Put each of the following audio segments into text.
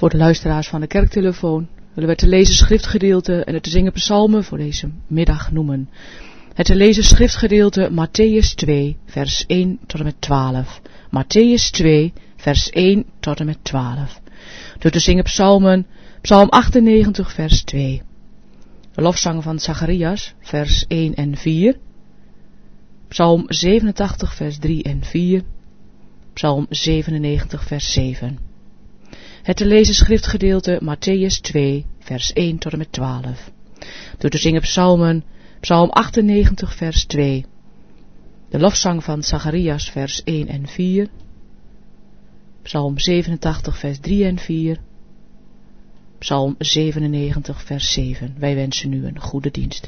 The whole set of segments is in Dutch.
Voor de luisteraars van de kerktelefoon willen we te lezen schriftgedeelte en het te zingen psalmen voor deze middag noemen. Het te lezen schriftgedeelte Mattheüs 2, vers 1 tot en met 12. Mattheüs 2, vers 1 tot en met 12. De te zingen psalmen, psalm 98, vers 2. De lofzang van Zacharias, vers 1 en 4. Psalm 87, vers 3 en 4. Psalm 97, vers 7. Het te lezen schriftgedeelte Mattheüs 2, vers 1 tot en met 12. De te zingen psalmen, psalm 98, vers 2. De lofzang van Zacharias, vers 1 en 4. Psalm 87, vers 3 en 4. Psalm 97, vers 7. Wij wensen u een goede dienst.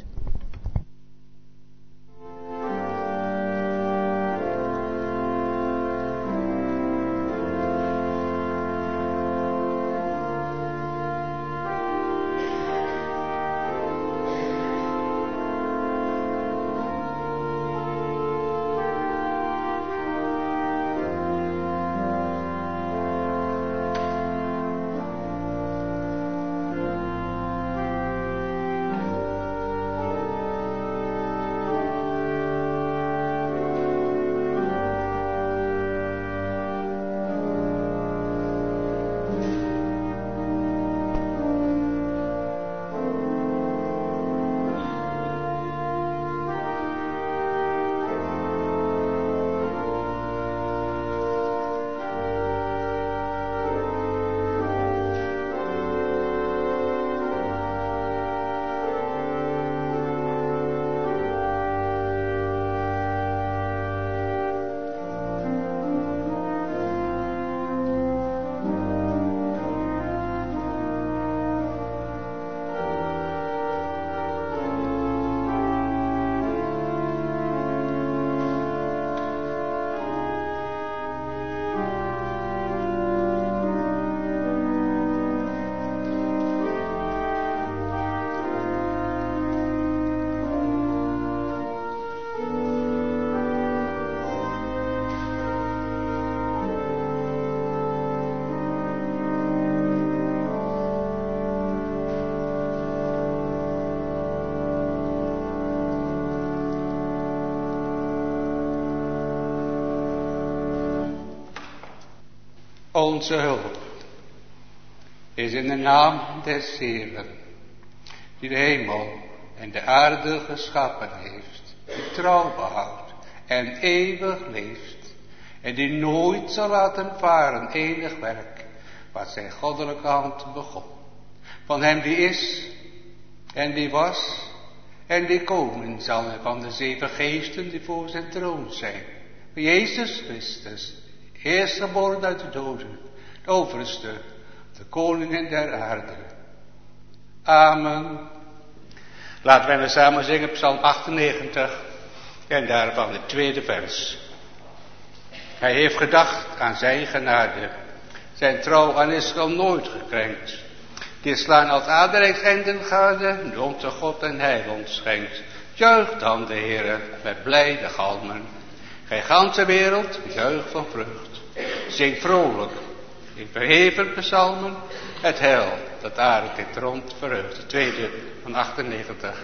Onze hulp is in de naam des Heeren, die de hemel en de aarde geschapen heeft, die trouw behoudt en eeuwig leeft, en die nooit zal laten varen enig werk, wat zijn goddelijke hand begon. Van hem die is, en die was, en die komen zal, en van de 7 geesten die voor zijn troon zijn. Van Jezus Christus, eerstgeboren uit de doden, de overste, de koningen der aarde. Amen. Laten wij maar samen zingen psalm 98 en daarvan het 2e vers. Hij heeft gedacht aan zijn genade, zijn trouw aan Israël nooit gekrenkt. Die slaan als aardrijkseinden gade, nu onze God en heil ons schenkt. Juicht dan de Heere met blijde galmen. Gij ganse wereld, juich van vreugd. Zing vrolijk in verheven psalmen het heil dat aarde dit rond verheugt. De 2e van 98.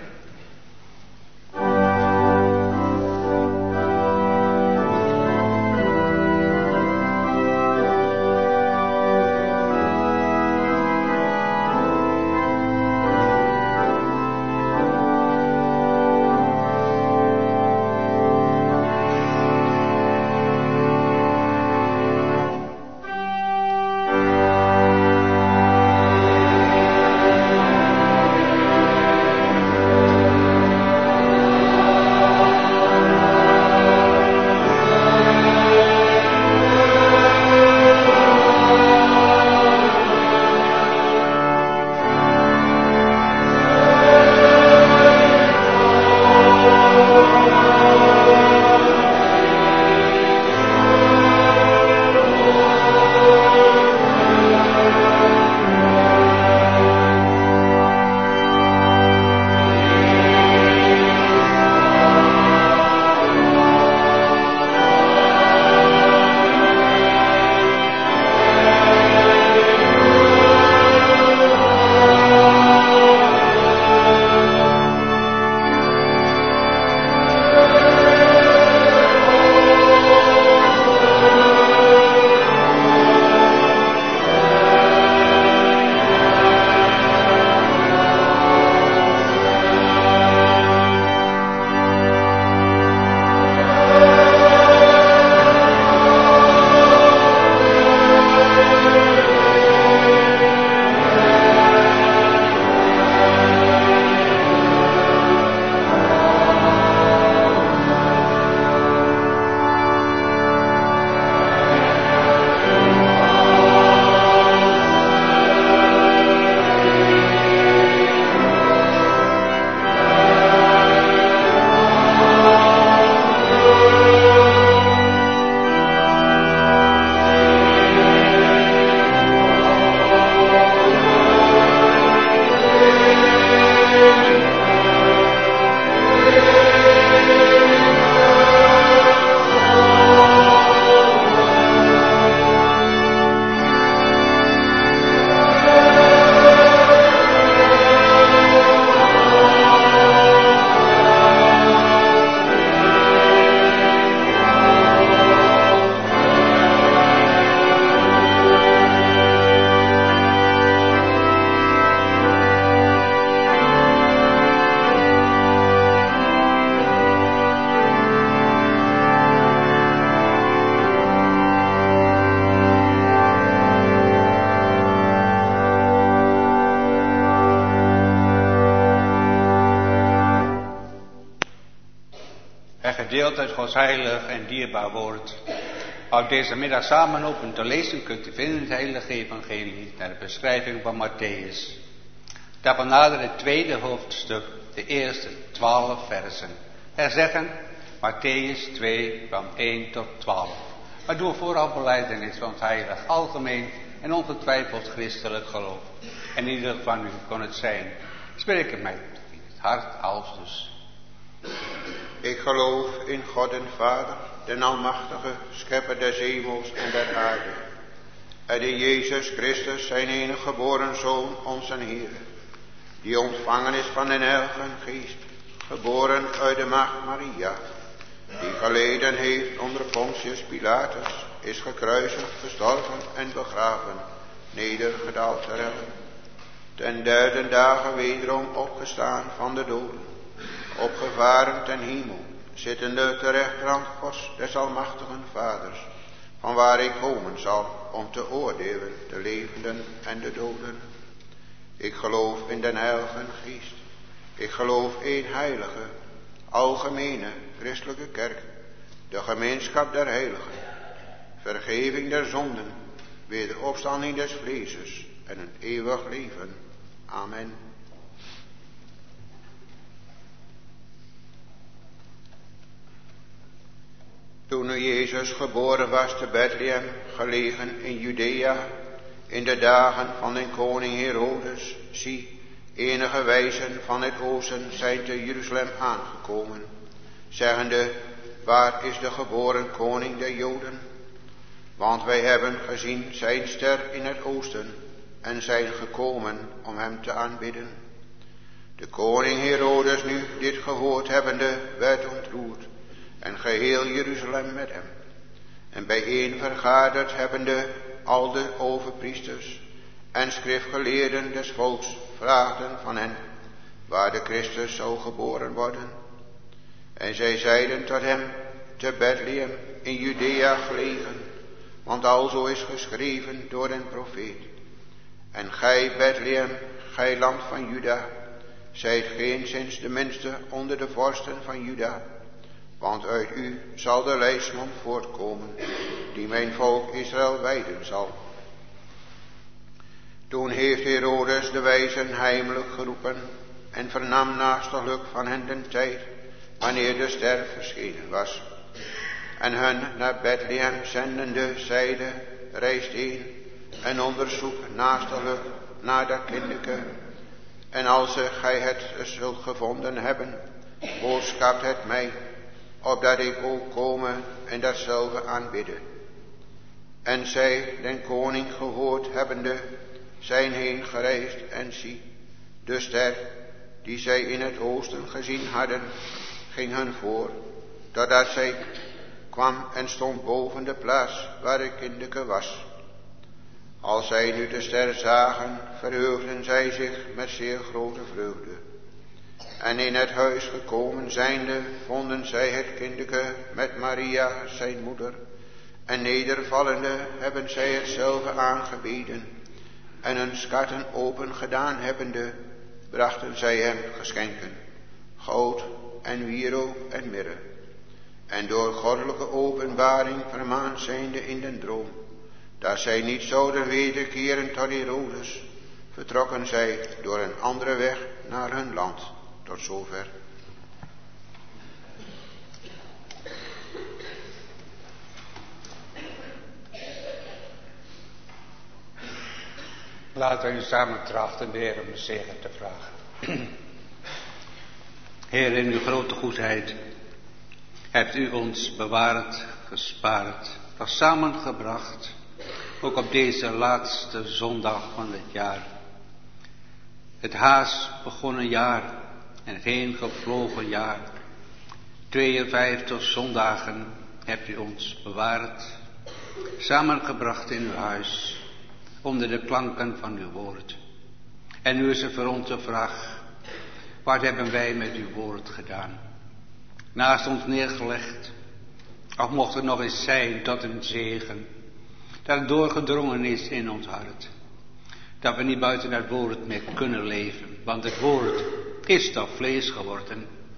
en gedeeld uit Gods heilig en dierbaar woord, ook deze middag samen op en te lezen kunt u vinden in het heilige evangelie naar de beschrijving van Matthäus. Daarvan nader het tweede hoofdstuk, de eerste 12 versen. Er zeggen Matthäus 2 van 1 tot 12. Maar doe vooral belijdenis van het heilig algemeen en ongetwijfeld christelijk geloof. En ieder van u kon het zijn. Spreek het mij in het hart als dus. Ik geloof in God en Vader, den Almachtige, Schepper des hemels en der aarde. En in Jezus Christus, zijn enige geboren Zoon, onze Heer, die ontvangen is van den Heilige Geest, geboren uit de maagd Maria, die geleden heeft onder Pontius Pilatus, is gekruisigd, gestorven en begraven, nedergedaald ter helle, ten derde dagen wederom opgestaan van de doden, opgevaren ten hemel, zittende ter rechterhand Gods des Almachtigen Vaders, van waar ik komen zal om te oordelen de levenden en de doden. Ik geloof in den Heilige Geest. Ik geloof één heilige, algemene, christelijke kerk, de gemeenschap der heiligen, vergeving der zonden, wederopstanding des vleeses en een eeuwig leven. Amen. Toen nu Jezus geboren was te Bethlehem, gelegen in Judea, in de dagen van den koning Herodes, zie, enige wijzen van het oosten zijn te Jeruzalem aangekomen, zeggende, waar is de geboren koning der Joden? Want wij hebben gezien zijn ster in het oosten en zijn gekomen om hem te aanbidden. De koning Herodes nu dit gehoord hebbende werd ontroerd en geheel Jeruzalem met hem. En bijeen vergaderd hebbende al de overpriesters en schriftgeleerden des volks vraagden van hen waar de Christus zou geboren worden. En zij zeiden tot hem, te Bethlehem in Judea gelegen, want alzo is geschreven door een profeet. En gij Bethlehem, gij land van Juda, zijt geenszins de minste onder de vorsten van Juda, want uit u zal de leidsman voortkomen, die mijn volk Israël wijden zal. Toen heeft Herodes de wijzen heimelijk geroepen en vernam naastiglijk van hen den tijd, wanneer de ster verschenen was. En hun naar Bethlehem zendende zeide, reist heen en onderzoek naastiglijk naar dat kindeke. En als gij het zult gevonden hebben, boodschapt het mij, opdat ik ook komen en datzelfde aanbidden. En zij, den koning gehoord hebbende, zijn heen gereisd en zie, de ster, die zij in het oosten gezien hadden, ging hun voor, totdat zij kwam en stond boven de plaats waar het kindeke was. Als zij nu de ster zagen, verheugden zij zich met zeer grote vreugde. En in het huis gekomen zijnde, vonden zij het kindeke met Maria, zijn moeder. En nedervallende hebben zij hetzelfde aangebeden. En hun schatten open gedaan hebbende, brachten zij hem geschenken, goud en wierook en mirre. En door goddelijke openbaring vermaand zijnde in den droom, dat zij niet zouden wederkeren tot Herodes, vertrokken zij door een andere weg naar hun land. Tot zover. Laten we nu samen trachten de Heer om de zegen te vragen. Heer, in uw grote goedheid hebt u ons bewaard, gespaard, was samengebracht, ook op deze laatste zondag van het jaar. Het haast begonnen jaar en het heen gevlogen jaar. 52 zondagen hebt u ons bewaard, samengebracht in uw huis, onder de klanken van uw woord. En nu is er voor ons de vraag, wat hebben wij met uw woord gedaan? Naast ons neergelegd, of mocht het nog eens zijn tot een zegen, dat het doorgedrongen is in ons hart. Dat we niet buiten het woord meer kunnen leven, want het woord is toch vlees geworden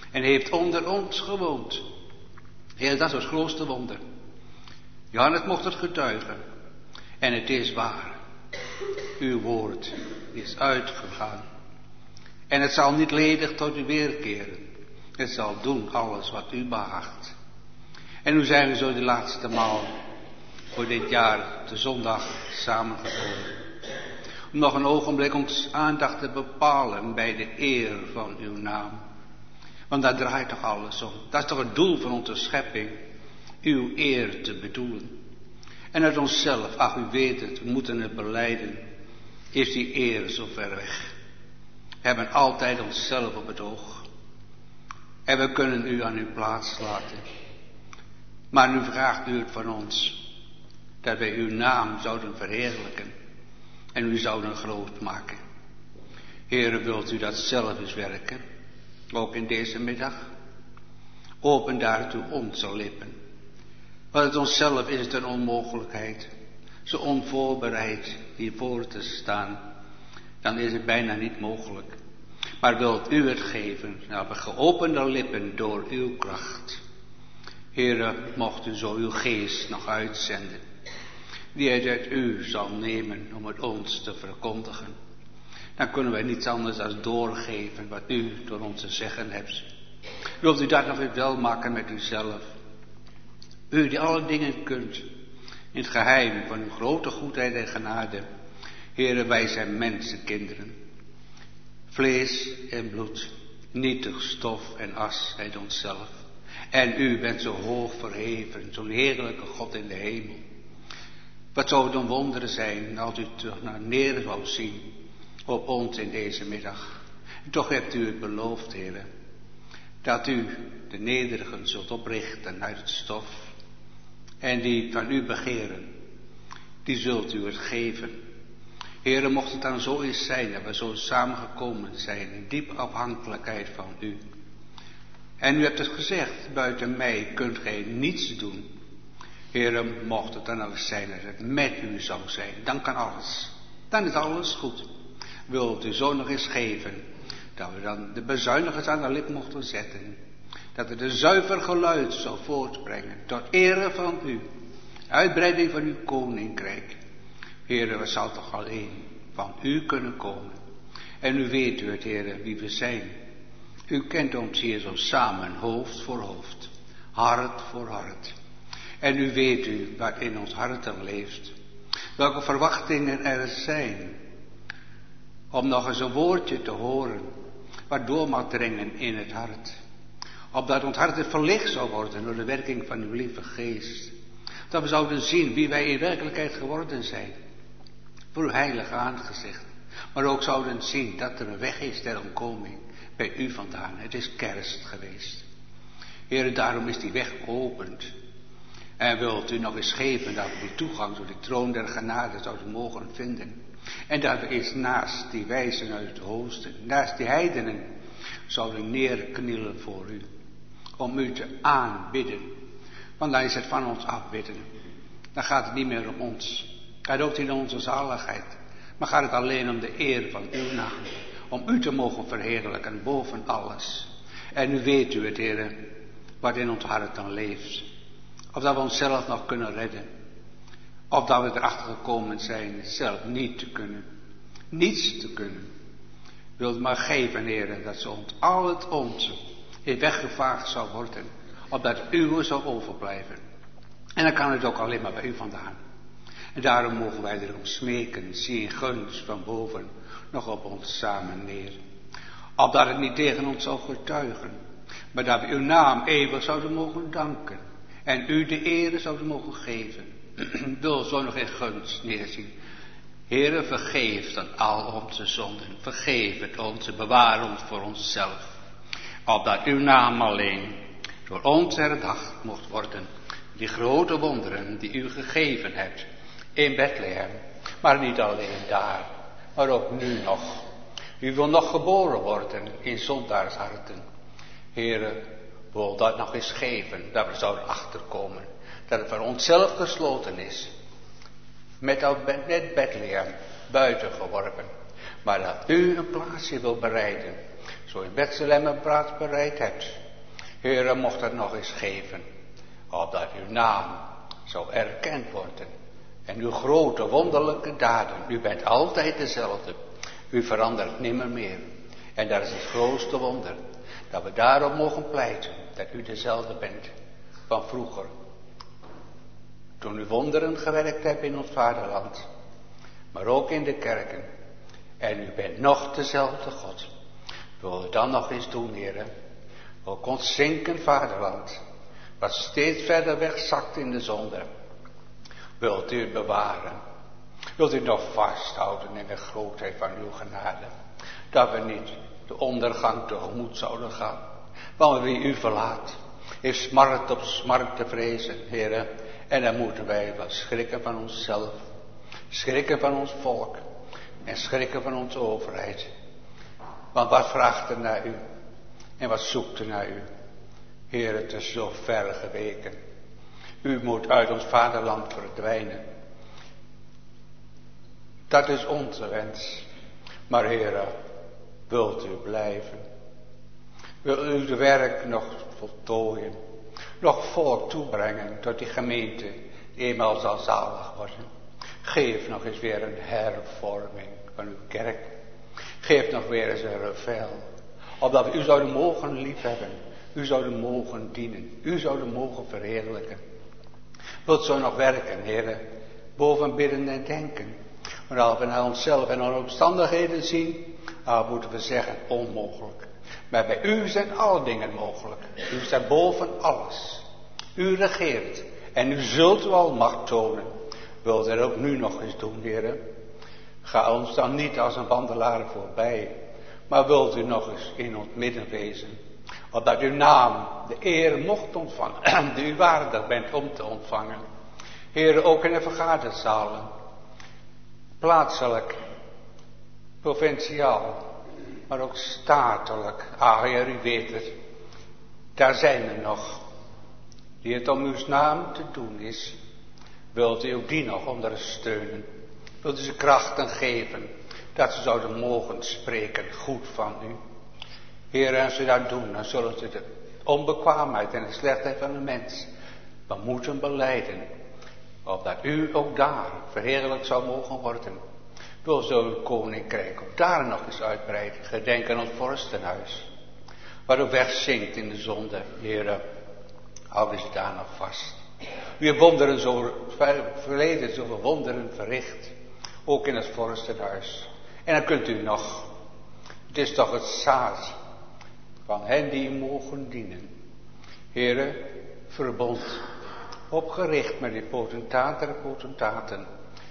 en heeft onder ons gewoond. Heer, dat is het grootste wonder. Johannes mocht het getuigen. En het is waar. Uw woord is uitgegaan. En het zal niet ledig tot u weerkeren. Het zal doen alles wat u behaagt. En nu zijn we zo de laatste maal voor dit jaar, de zondag, samengekomen. Om nog een ogenblik ons aandacht te bepalen bij de eer van uw naam. Want daar draait toch alles om. Dat is toch het doel van onze schepping. Uw eer te bedoelen. En uit onszelf, ach u weet het, we moeten het belijden, is die eer zo ver weg. We hebben altijd onszelf op het oog. En we kunnen u aan uw plaats laten. Maar nu vraagt u het van ons, dat wij uw naam zouden verheerlijken en u zouden groot maken. Heere, wilt u dat zelf eens werken, ook in deze middag? Open daartoe onze lippen. Want het onszelf is het een onmogelijkheid, zo onvoorbereid hiervoor te staan, dan is het bijna niet mogelijk. Maar wilt u het geven, nou, geopende lippen door uw kracht. Heere, mocht u zo uw geest nog uitzenden, die het uit u zal nemen om het ons te verkondigen. Dan kunnen wij niets anders dan doorgeven wat u door ons te zeggen hebt. Wilt u dat nog eens wel maken met uzelf? U die alle dingen kunt, in het geheim van uw grote goedheid en genade. Heere, wij zijn mensenkinderen. Vlees en bloed, nietig stof en as uit onszelf. En u bent zo hoog verheven, zo'n heerlijke God in de hemel. Wat zou het een wonderen zijn als u terug naar neer zou zien op ons in deze middag. En toch hebt u het beloofd, Heere, dat u de nederigen zult oprichten uit het stof. En die van u begeren, die zult u het geven. Heere, mocht het dan zo eens zijn dat we zo samengekomen zijn in diepe afhankelijkheid van u. En u hebt het gezegd, buiten mij kunt gij niets doen. Heere, mocht het dan ook zijn dat het met u zou zijn, dan kan alles. Dan is alles goed. Wilt u zo nog eens geven, dat we dan de bezuinigers aan de lip mochten zetten. Dat het een zuiver geluid zou voortbrengen, tot ere van u. Uitbreiding van uw koninkrijk. Heere, we zou toch alleen van u kunnen komen. En u weet u het, Heere, wie we zijn. U kent ons hier zo samen, hoofd voor hoofd, hart voor hart. En u weet u wat in ons harten leeft. Welke verwachtingen er zijn. Om nog eens een woordje te horen, wat door mag dringen in het hart. Opdat ons hart verlicht zou worden door de werking van uw lieve geest. Dat we zouden zien wie wij in werkelijkheid geworden zijn. Voor uw heilige aangezicht. Maar ook zouden zien dat er een weg is ter omkoming bij u vandaan. Het is kerst geweest. Heere, daarom is die weg geopend. En wilt u nog eens geven dat we die toegang tot die troon der genade zouden mogen vinden. En dat we eens naast die wijzen uit het oosten, naast die heidenen, zouden neerknielen voor u. Om u te aanbidden. Want dan is het van ons afbidden. Dan gaat het niet meer om ons. Gaat ook niet om onze zaligheid. Maar gaat het alleen om de eer van uw naam. Om u te mogen verheerlijken boven alles. En nu weet u het, Heere, wat in ons hart dan leeft. Of dat we onszelf nog kunnen redden. Of dat we erachter gekomen zijn zelf niet te kunnen. Niets te kunnen. Wilt maar geven, Heere, dat zo al het onze in weggevaagd zou worden. Opdat het uwe zou overblijven. En dan kan het ook alleen maar bij u vandaan. En daarom mogen wij erom smeken, zie in gunst van boven nog op ons samen neer. Opdat het niet tegen ons zou getuigen, maar dat we uw naam eeuwig zouden mogen danken. En u de ere zouden mogen geven. Wil zo nog in gunst neerzien. Heere, vergeef dan al onze zonden. Vergeef het ons en bewaar ons voor onszelf. Opdat uw naam alleen door ons herdacht mocht worden. Die grote wonderen die u gegeven hebt in Bethlehem. Maar niet alleen daar, maar ook nu nog. U wil nog geboren worden in zondaarsharten. Heere, wil dat nog eens geven, dat we zouden achterkomen. Dat het voor onszelf gesloten is. Met Bethlehem buiten geworpen. Maar dat u een plaatsje wil bereiden. Zo in Bethlehem een plaats bereid hebt. Heere, mocht het nog eens geven, opdat uw naam zou erkend worden. En uw grote wonderlijke daden, u bent altijd dezelfde. U verandert nimmer meer. En dat is het grootste wonder. Dat we daarop mogen pleiten, dat u dezelfde bent van vroeger. Toen u wonderen gewerkt hebt in ons vaderland, maar ook in de kerken. En u bent nog dezelfde God. Wil u dan nog eens doen, Heere? Ook ons zinkend vaderland, wat steeds verder wegzakt in de zonde. Wilt u het bewaren? Wilt u het nog vasthouden in de grootheid van uw genade? Dat we niet de ondergang tegemoet zouden gaan. Want wie u verlaat, heeft smart op smart te vrezen, Heere. En dan moeten wij wel schrikken van onszelf. Schrikken van ons volk. En schrikken van onze overheid. Want wat vraagt er naar u? En wat zoekt er naar u? Heer, het is zo ver geweken. U moet uit ons vaderland verdwijnen. Dat is onze wens. Maar Heer, wilt u blijven? Wil u het werk nog voltooien? Nog volk toebrengen tot die gemeente die eenmaal zal zalig worden? Geef nog eens weer een hervorming van uw kerk. Geef nog weer eens een revel. Opdat we u zouden mogen liefhebben. U zouden mogen dienen. U zouden mogen verheerlijken. Wilt zo nog werken, Heer, boven bidden en denken. Maar als we naar onszelf en naar omstandigheden zien, dan moeten we zeggen onmogelijk. Maar bij u zijn alle dingen mogelijk. U staat boven alles. U regeert. En u zult uw almacht tonen. Wilt u dat ook nu nog eens doen, Heer? Ga ons dan niet als een wandelaar voorbij. Maar wilt u nog eens in ons midden wezen. Opdat uw naam de eer mocht ontvangen. Die u waardig bent om te ontvangen. Heer, ook in de vergaderzalen. Plaatselijk. Provinciaal. Maar ook statelijk. Ah, Heer, u weet het. Daar zijn er nog. Die het om uw naam te doen is. Wilt u ook die nog ondersteunen? Wilt u ze krachten geven. Dat ze zouden mogen spreken goed van u. Heer, en als ze dat doen, dan zullen ze de onbekwaamheid en de slechtheid van de mens moeten belijden. Opdat u ook daar verheerlijk zou mogen worden. Wil zo uw koninkrijk ook daar nog eens uitbreiden. Gedenk aan ons vorstenhuis. Waar ook wegzinkt in de zonde. Heer, houden ze daar nog vast. U hebt wonderen zo verleden, zoveel wonderen verricht. Ook in het vorstenhuis. En dan kunt u nog. Het is toch het zaad van hen die mogen dienen. Heere, verbond. Opgericht met die potentaten.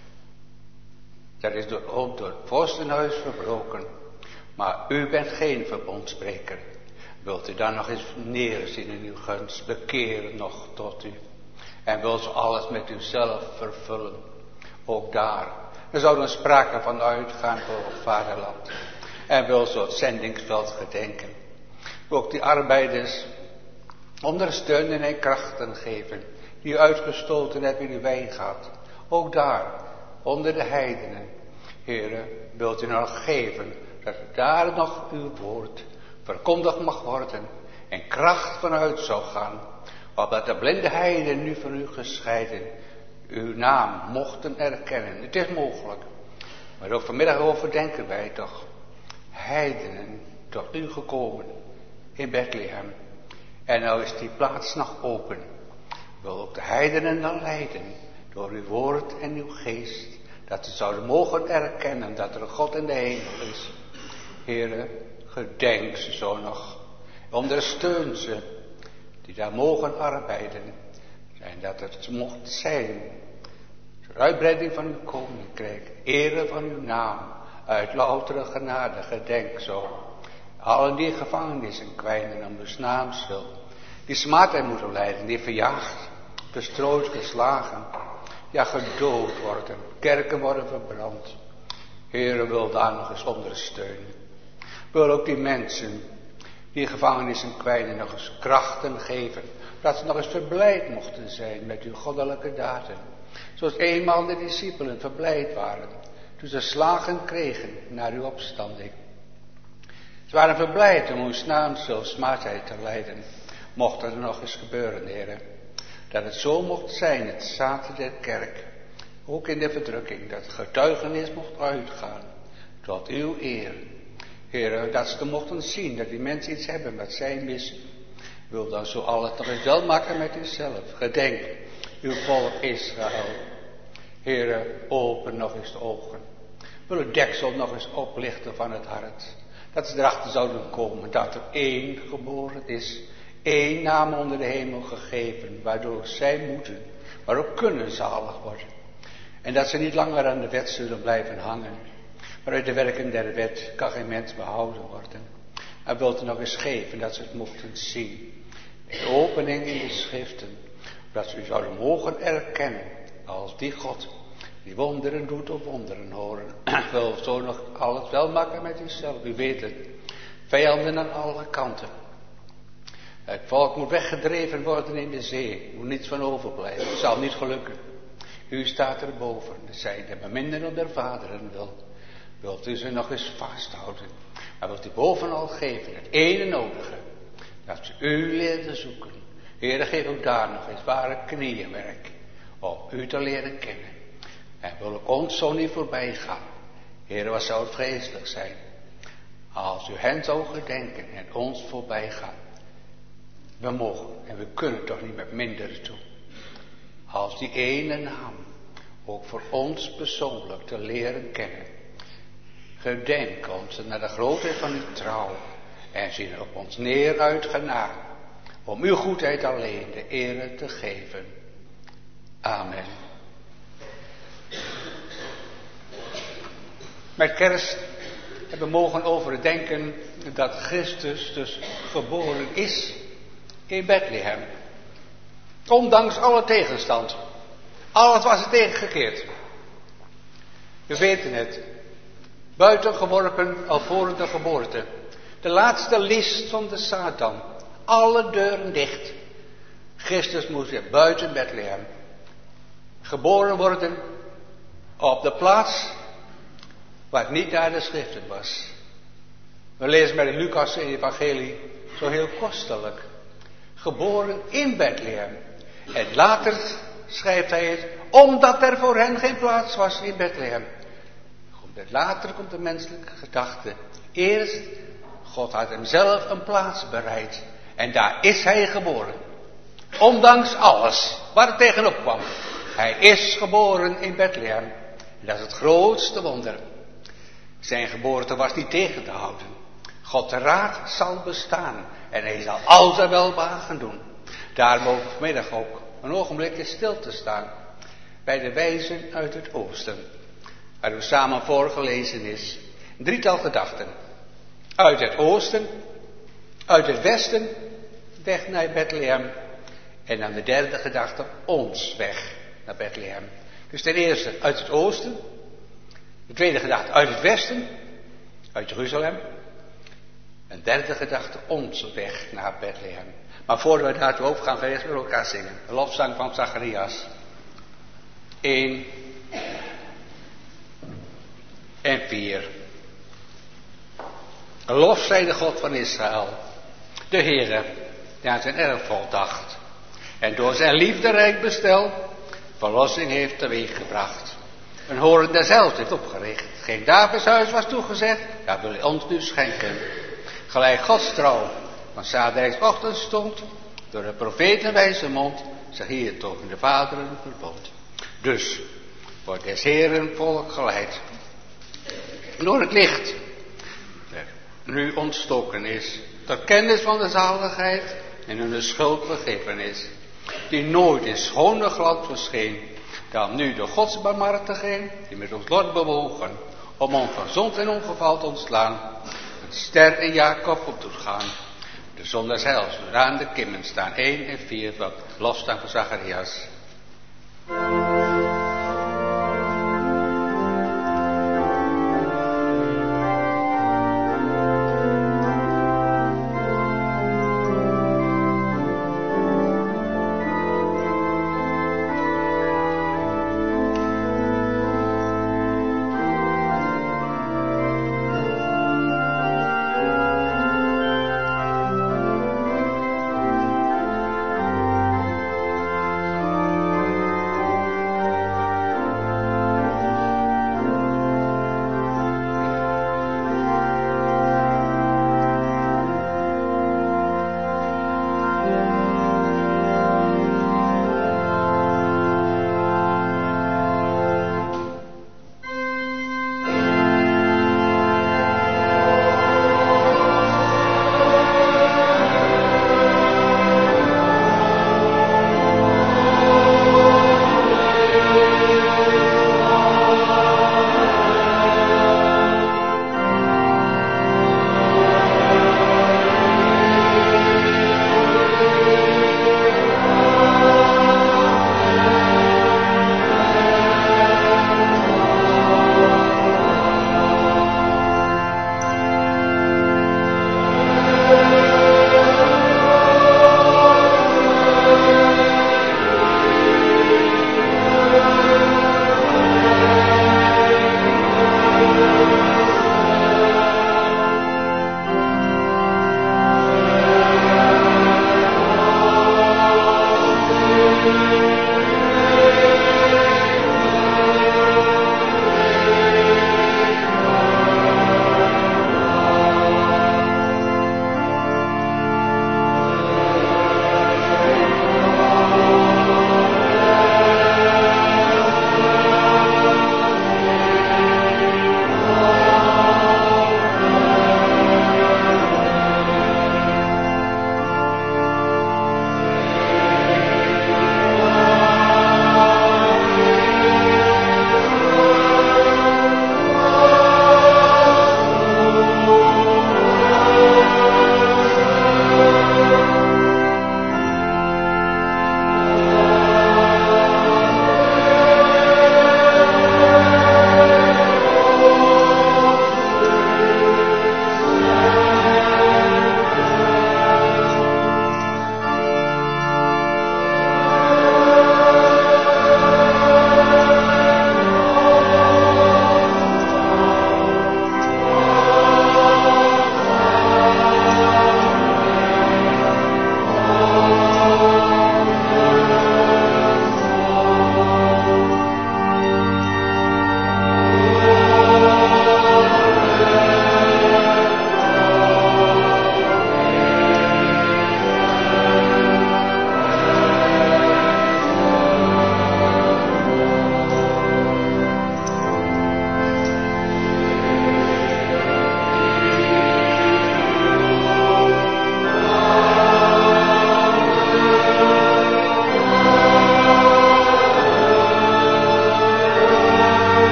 Dat is door het vorstenhuis verbroken. Maar u bent geen verbondspreker. Wilt u dan nog eens neerzien in uw gunst. Bekeren nog tot u. En wil ze alles met uzelf vervullen. Ook daar. Er zou dan sprake van uitgaan voor het vaderland. En wil zo het zendingsveld gedenken. Ook die arbeiders ondersteunen en krachten geven. Die u uitgestoten hebben in uw wijngaard. Ook daar, onder de heidenen. Heere, wilt u nog geven. Dat daar nog uw woord verkondigd mag worden. En kracht vanuit zou gaan. Opdat de blinde heiden nu van u gescheiden uw naam mochten erkennen. Het is mogelijk. Maar ook vanmiddag overdenken wij toch. Heidenen tot u gekomen in Bethlehem. En nou is die plaats nog open. Wil ook de heidenen dan leiden door uw woord en uw geest. Dat ze zouden mogen erkennen dat er een God in de hemel is. Heere, gedenk ze zo nog. Ondersteun ze die daar mogen arbeiden. En dat het mocht zijn. De uitbreiding van uw koninkrijk. Ere van uw naam. Uit loutere genade. Gedenk zo. Allen die gevangenissen kwijnen om uw naams wil. Die smaadheid moeten lijden. Die verjaagd. Verstrooid, geslagen. Ja, gedood worden. Kerken worden verbrand. Heere, wil daar nog eens ondersteunen. Wil ook die mensen die gevangenissen kwijnen nog eens krachten geven. Dat ze nog eens verblijd mochten zijn met uw goddelijke daden. Zoals eenmaal de discipelen verblijd waren. Toen ze slagen kregen naar uw opstanding. Ze waren verblijd om uw naam zelfs smaadheid te lijden. Mocht het nog eens gebeuren, Heere, dat het zo mocht zijn, het zaten der kerk, ook in de verdrukking, dat het getuigenis mocht uitgaan tot uw eer. Heere, dat ze mochten zien dat die mensen iets hebben wat zij missen. Wil dan zo alles nog eens wel maken met uzelf. Gedenk uw volk Israël. Heere, open nog eens de ogen. Wil het deksel nog eens oplichten van het hart. Dat ze erachter zouden komen dat er één geboren is. Één naam onder de hemel gegeven, waardoor zij moeten, maar ook kunnen zalig worden. En dat ze niet langer aan de wet zullen blijven hangen. Maar uit de werken der wet kan geen mens behouden worden. Hij wil het nog eens geven dat ze het mochten zien. De opening in de schriften. Dat ze u zouden mogen erkennen als die God die wonderen doet op wonderen horen. Wil zo nog alles wel maken met uzelf. U weet het. Vijanden aan alle kanten. Het volk moet weggedreven worden in de zee. Er moet niets van overblijven. Het zal niet gelukken. U staat erboven. Zij de beminden op der vaderen wil. Wilt u ze nog eens vasthouden. Maar wilt u bovenal geven het ene nodige. Dat ze u leerden zoeken. Heere, geef ook daar nog eens ware knieënwerk. Om u te leren kennen. En wil ik ons zo niet voorbij gaan. Heere, wat zou het vreselijk zijn. Als u hen zou gedenken en ons voorbij gaan. We mogen en we kunnen toch niet met minder toe. Als die ene naam ook voor ons persoonlijk te leren kennen. Gedenk ons naar de grootheid van uw trouw. En zien op ons neer uit genade. Om uw goedheid alleen de ere te geven. Amen. Met kerst hebben we mogen overdenken dat Christus dus geboren is in Bethlehem. Ondanks alle tegenstand. Alles was er tegengekeerd. We weten het. Buiten geworpen al voor de geboorte. De laatste list van de Satan. Alle deuren dicht. Christus moest weer buiten Bethlehem. Geboren worden op de plaats waar het niet naar de schriften was. We lezen bij de Lucas in het evangelie zo heel kostelijk. Geboren in Bethlehem. En later schrijft hij het, omdat er voor hen geen plaats was in Bethlehem. Later komt de menselijke gedachte. Eerst, God had hem zelf een plaats bereid. En daar is hij geboren. Ondanks alles waar het tegenop kwam. Hij is geboren in Bethlehem. En dat is het grootste wonder. Zijn geboorte was niet tegen te houden. God de raad zal bestaan. En hij zal al zijn welbehagen doen. Daar mogen vanmiddag ook een ogenblikje stil te staan. Bij de wijzen uit het oosten. Waar u samen voorgelezen is. Een drietal gedachten. Uit het oosten. Uit het westen. Weg naar Bethlehem. En dan de derde gedachte. Ons weg naar Bethlehem. Dus ten eerste uit het oosten. De tweede gedachte uit het westen. Uit Jeruzalem. Een derde gedachte. Onze weg naar Bethlehem. Maar voordat we daartoe over gaan we eerst met elkaar zingen. De lofzang van Zacharias. 1 en 4. Lof zij de God van Israël. De Heere, die aan zijn erfvolk dacht. En door zijn liefderijk bestel verlossing heeft teweeggebracht. Een horen derzelfs heeft opgericht. Geen Davidshuis was toegezegd, daar wil hij ons nu schenken. Gelijk Gods trouw van Zadijks ochtendstond, door de profetenwijze mond, zich hier toch in de vaderen verbond. Dus wordt des Heeren volk geleid. Door het licht, dat nu ontstoken is, tot kennis van de zaligheid en hun schuld vergeven is, die nooit in schone glans verscheen, dan nu de Gods barmhartigheid, die met ons wordt bewogen, om ons van zond en ongeval te ontslaan, een ster in Jacob op doet gaan, de zon des heils, waaraan de kimmen staan, 1 en 4, wat lofstaan van Zacharias.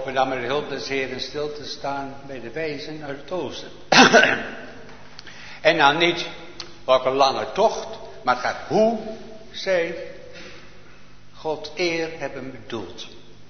hopen dan met de hulp des Heeren stil te staan bij de wijzen uit het oosten. En nou niet welke lange tocht, maar het gaat hoe zij God eer hebben bedoeld.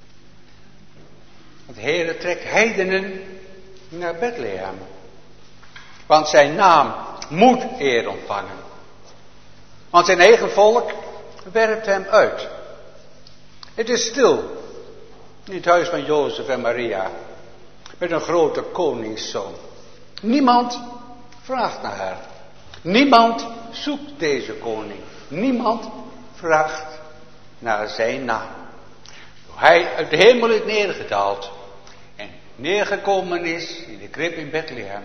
Want de Heere trekt heidenen naar Bethlehem. Want zijn naam moet eer ontvangen. Want zijn eigen volk werpt hem uit. Het is stil in het huis van Jozef en Maria. Met een grote koningszoon. Niemand vraagt naar haar. Niemand zoekt deze koning. Niemand vraagt naar zijn naam. Hij uit de hemel is neergedaald. En neergekomen is in de krib in Bethlehem.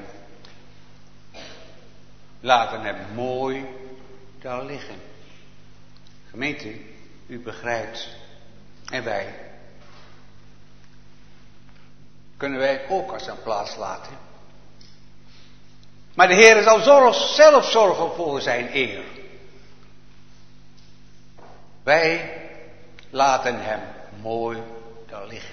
Laten hem mooi daar liggen. Gemeente, u begrijpt. En wij. Kunnen wij ook als een plaats laten. Maar de Heer zal zelf zorgen voor zijn eer. Wij laten hem mooi daar liggen.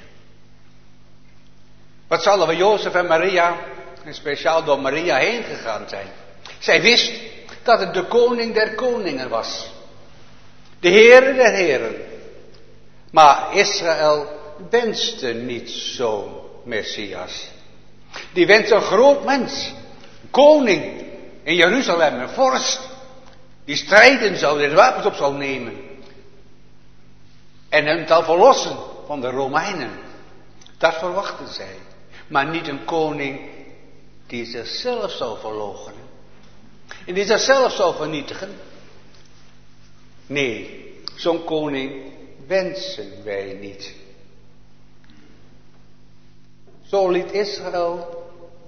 Wat zal er van Jozef en Maria, en speciaal door Maria heen gegaan zijn? Zij wist dat het de koning der koningen was. De Heere der heren. Maar Israël wenste niet zo'n Messias. Die wenste een groot mens. Een koning in Jeruzalem, een vorst. Die strijden zou, die de wapens op zou nemen. En hem zal verlossen van de Romeinen. Dat verwachten zij. Maar niet een koning die zichzelf zou verloochenen. En die zichzelf zou vernietigen. Nee, zo'n koning wensen wij niet. Zo liet Israël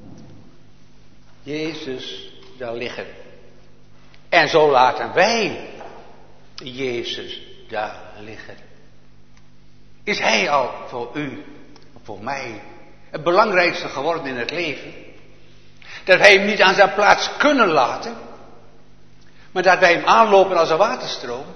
Jezus daar liggen. En zo laten wij Jezus daar liggen. Is hij al voor u, voor mij, het belangrijkste geworden in het leven? Dat wij hem niet aan zijn plaats kunnen laten, maar dat wij hem aanlopen als een waterstroom?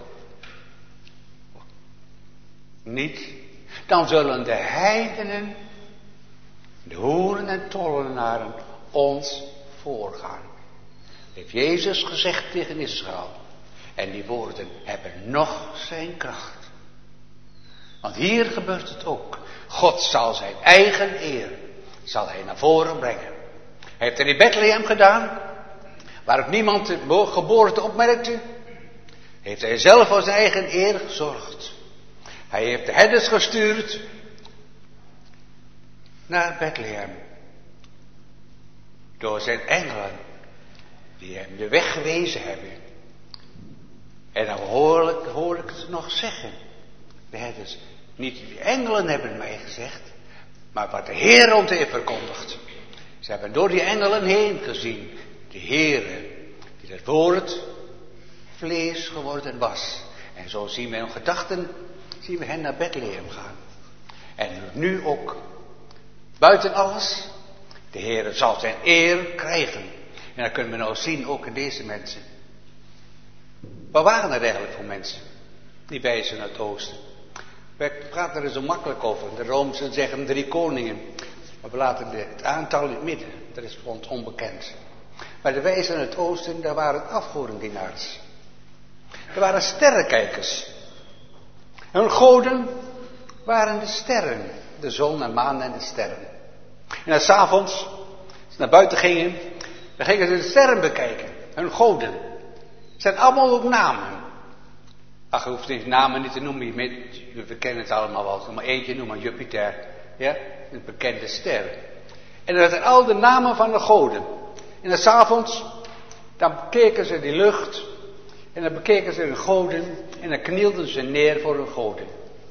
Niet, dan zullen de heidenen, de hoeren en tollenaren ons voorgaan. Heeft Jezus gezegd tegen Israël. En die woorden hebben nog zijn kracht. Want hier gebeurt het ook. God zal zijn eigen eer, zal hij naar voren brengen. Hij heeft er in Bethlehem gedaan, waar ook niemand de geboorte opmerkte. Heeft hij zelf voor zijn eigen eer gezorgd. Hij heeft de herders gestuurd naar Bethlehem. Door zijn engelen, die hem de weg gewezen hebben. En dan hoor ik het nog zeggen. De herders, niet de engelen hebben mij gezegd, maar wat de Heer ons heeft verkondigd. Ze hebben door die engelen heen gezien. De Heere, die het woord vlees geworden was. En zo zien we in gedachten, zien we hen naar Bethlehem gaan. En nu ook, buiten alles, de Heere zal zijn eer krijgen. En dat kunnen we nou zien, ook in deze mensen. Wat waren er eigenlijk voor mensen? Die wijzen uit het oosten. Wij praten er zo makkelijk over. De Roomsen zeggen 3 koningen. Maar we laten het aantal in het midden. Dat is voor ons onbekend. Maar de wijzen uit het oosten, daar waren afgodendienaars. Er waren sterrenkijkers. Hun goden waren de sterren. De zon en maan en de sterren. En als 's avonds, als ze naar buiten gingen, dan gingen ze de sterren bekijken. Hun goden. Het zijn allemaal ook namen. Ach, je hoeft die namen niet te noemen. We kennen het allemaal wel. Maar eentje noemen, Jupiter. Ja, een bekende ster. En dat zijn al de namen van de goden. En als 's avonds, dan bekeken ze die lucht. En dan bekeken ze hun goden. En dan knielden ze neer voor hun goden.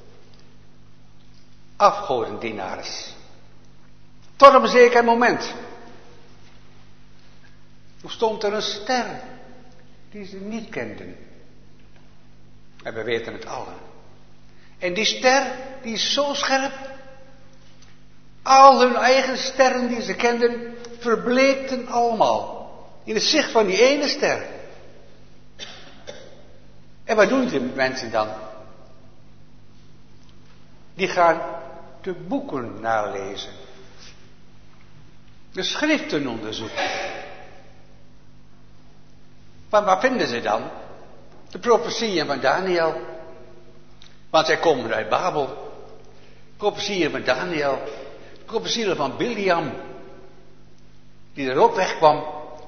Afgodendienaars. Tot op een zeker moment. Toen stond er een ster. Die ze niet kenden. En we weten het allen. En die ster, die is zo scherp. Al hun eigen sterren die ze kenden, verbleekten allemaal. In het zicht van die ene ster. En wat doen die mensen dan? Die gaan de boeken nalezen. De schriften onderzoeken. Maar wat vinden ze dan? De profetieën van Daniel. Want zij komen uit Babel. Profetieën van Daniel. Profetieën van Biliam. Die er ook wegkwam.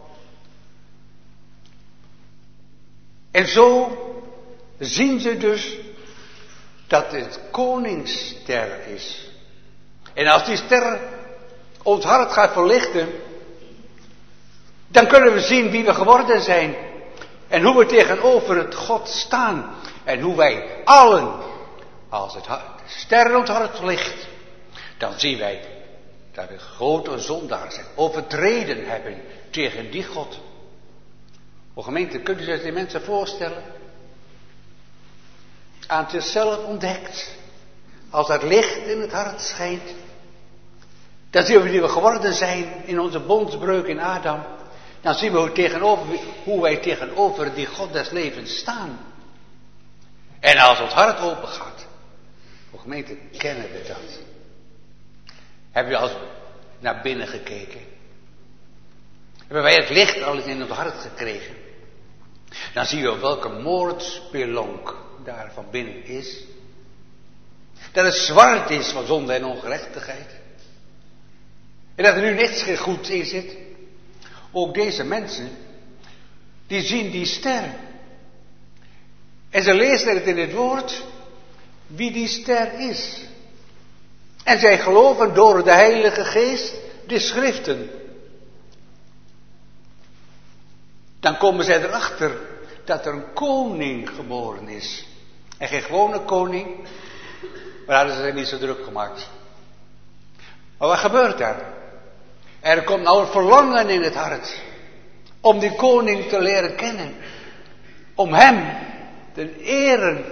En zo zien ze dus dat het koningsster is. En als die ster ons hart gaat verlichten, dan kunnen we zien wie we geworden zijn. En hoe we tegenover het God staan. En hoe wij allen, als het ster ons hart verlicht, dan zien wij dat we grote zondaars zijn. Overtreden hebben tegen die God. O gemeente, kunt u zich die mensen voorstellen? Aan zichzelf ontdekt. Als dat licht in het hart schijnt. Dan zien we wie we geworden zijn in onze bondsbreuk in Adam. Dan zien we hoe wij tegenover die God des levens staan. En als ons hart open gaat. O gemeente, kennen we dat? Hebben we al naar binnen gekeken? Hebben wij het licht al eens in ons hart gekregen? Dan zien we welke moordspelonk daar van binnen is. Dat het zwart is van zonde en ongerechtigheid. En dat er nu niks geen goed in zit. Ook deze mensen, die zien die ster. En ze lezen het in het woord, wie die ster is. En zij geloven door de Heilige Geest de schriften. Dan komen zij erachter dat er een koning geboren is. En geen gewone koning, maar hadden ze zich niet zo druk gemaakt. Maar wat gebeurt daar? Er komt nou een verlangen in het hart om die koning te leren kennen. Om hem te eren.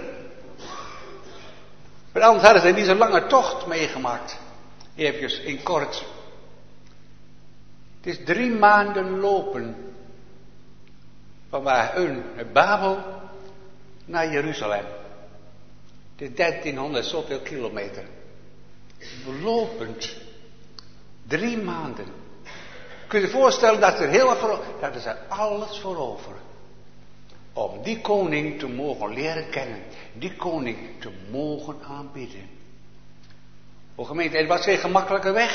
Maar anders hadden ze niet zo'n lange tocht meegemaakt. Even in kort. Het is 3 maanden lopen. Van waar uit Babel naar Jeruzalem. Het is 1300 zoveel kilometer. Lopend. 3 maanden. Kun je je voorstellen dat er heel wat voor, dat is er alles voor over. Om die koning te mogen leren kennen. Die koning te mogen aanbidden. O gemeente, het was geen gemakkelijke weg.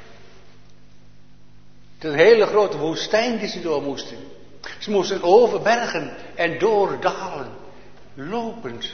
Het is een hele grote woestijn die ze door moesten. Ze moesten over bergen en door dalen. Lopend.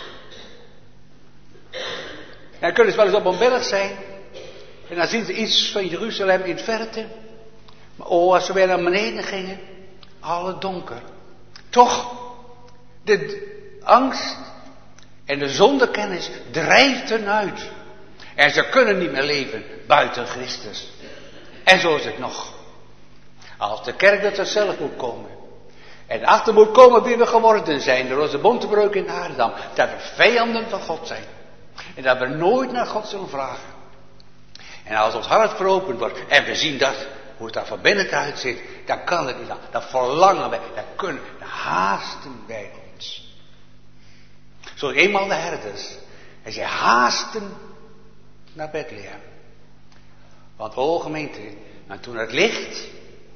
En dan kunnen ze wel eens op een berg zijn. En dan zien ze iets van Jeruzalem in het verte. Maar als ze weer naar beneden gingen, alle donker. Toch, de angst en de zondekennis drijft hen uit. En ze kunnen niet meer leven buiten Christus. En zo is het nog. Als de kerk tot zichzelf moet komen. En achter moet komen wie we geworden zijn door onze bondbreuk in Adam. Dat we vijanden van God zijn. En dat we nooit naar God zullen vragen. En als ons hart veropend wordt en we zien dat, hoe het daar van binnen uitziet, dan kan het niet aan. Dan verlangen wij, dan haasten wij ons. Zoals eenmaal de herders. En zij haasten naar Bethlehem. Want o gemeente, en toen het licht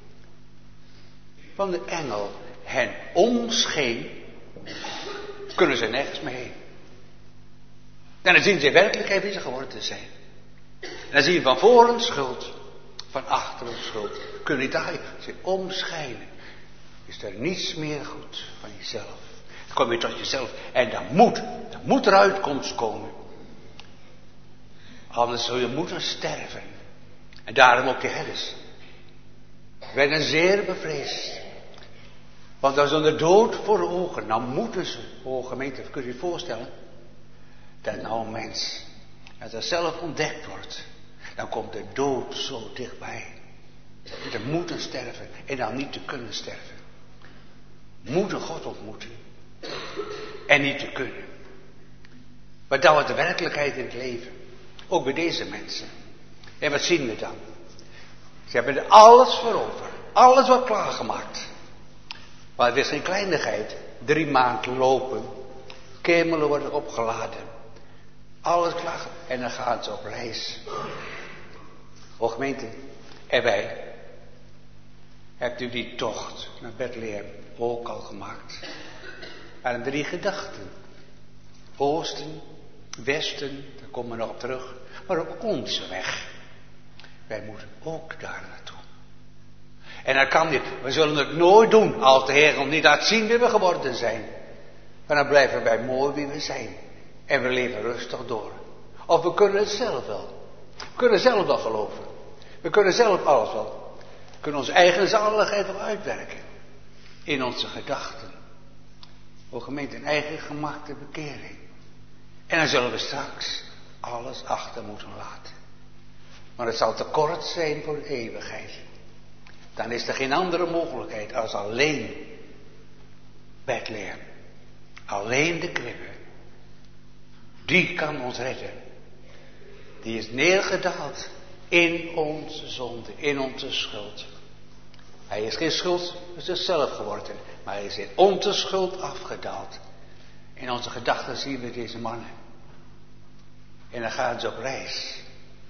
van de engel hen omscheen, kunnen ze nergens meer heen. En dan zien ze in werkelijkheid wie ze geworden zijn. En dan zie je van voren schuld, van achteren schuld. Kun je daar ze omschijnen. Is er niets meer goed van jezelf. Dan kom je tot jezelf en dan moet er uitkomst komen. Anders zul je moeten sterven. En daarom ook die herders. Werden zeer bevreesd. Want als ze de dood voor de ogen, dan moeten ze, o gemeente, kun je je voorstellen, dat nou een mens, als er zelf ontdekt wordt, dan komt de dood zo dichtbij. Te moeten sterven en dan niet te kunnen sterven. Moeten God ontmoeten en niet te kunnen. Maar dat wordt de werkelijkheid in het leven. Ook bij deze mensen. En wat zien we dan? Ze hebben er alles voor over. Alles wordt klaargemaakt. Maar het is geen kleinigheid. 3 maanden lopen. Kemelen worden opgeladen. Alles klaar. En dan gaan ze op reis. O gemeente, en wij. Hebt u die tocht naar Bethlehem ook al gemaakt? Aan 3 gedachten. Oosten, westen, daar komen we nog op terug. Maar ook onze weg. Wij moeten ook daar naartoe. En dat kan niet. We zullen het nooit doen als de Heer ons niet laat zien wie we geworden zijn. Maar dan blijven wij mooi wie we zijn. En we leven rustig door. Of we kunnen het zelf wel. We kunnen zelf wel geloven. We kunnen zelf alles wel. We kunnen onze eigen zaligheid wel uitwerken. In onze gedachten. O gemeente, een eigen gemaakte bekering. En dan zullen we straks alles achter moeten laten. Maar het zal te kort zijn voor de eeuwigheid. Dan is er geen andere mogelijkheid als alleen Bethlehem. Alleen de kribbe. Die kan ons redden. Die is neergedaald in onze zonde, in onze schuld. Hij is geen schuld voor zichzelf geworden, maar hij is in onze schuld afgedaald. In onze gedachten zien we deze mannen. En dan gaan ze op reis.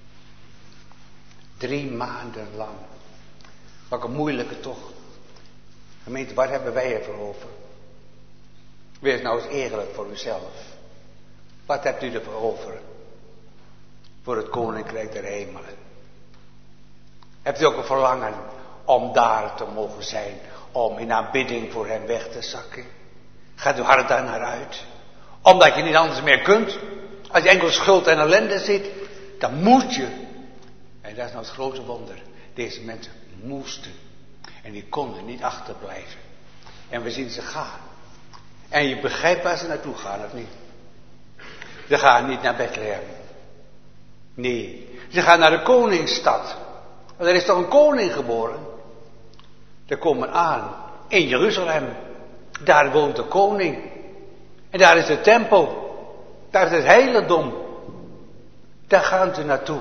3 maanden lang. Wat een moeilijke tocht. Gemeente, wat hebben wij ervoor over? Wees nou eens eerlijk voor uzelf. Wat hebt u ervoor over? Voor het koninkrijk der hemelen. Hebt u ook een verlangen om daar te mogen zijn? Om in aanbidding voor hem weg te zakken? Gaat uw hart daar naar uit? Omdat je niet anders meer kunt? Als je enkel schuld en ellende zit, dan moet je. En dat is nou het grote wonder. Deze mensen moesten. En die konden niet achterblijven. En we zien ze gaan. En je begrijpt waar ze naartoe gaan, of niet? Ze gaan niet naar Bethlehem. Nee, ze gaan naar de koningsstad. Want er is toch een koning geboren? Ze komen aan in Jeruzalem. Daar woont de koning. En daar is de tempel. Daar is het heiligdom. Daar gaan ze naartoe.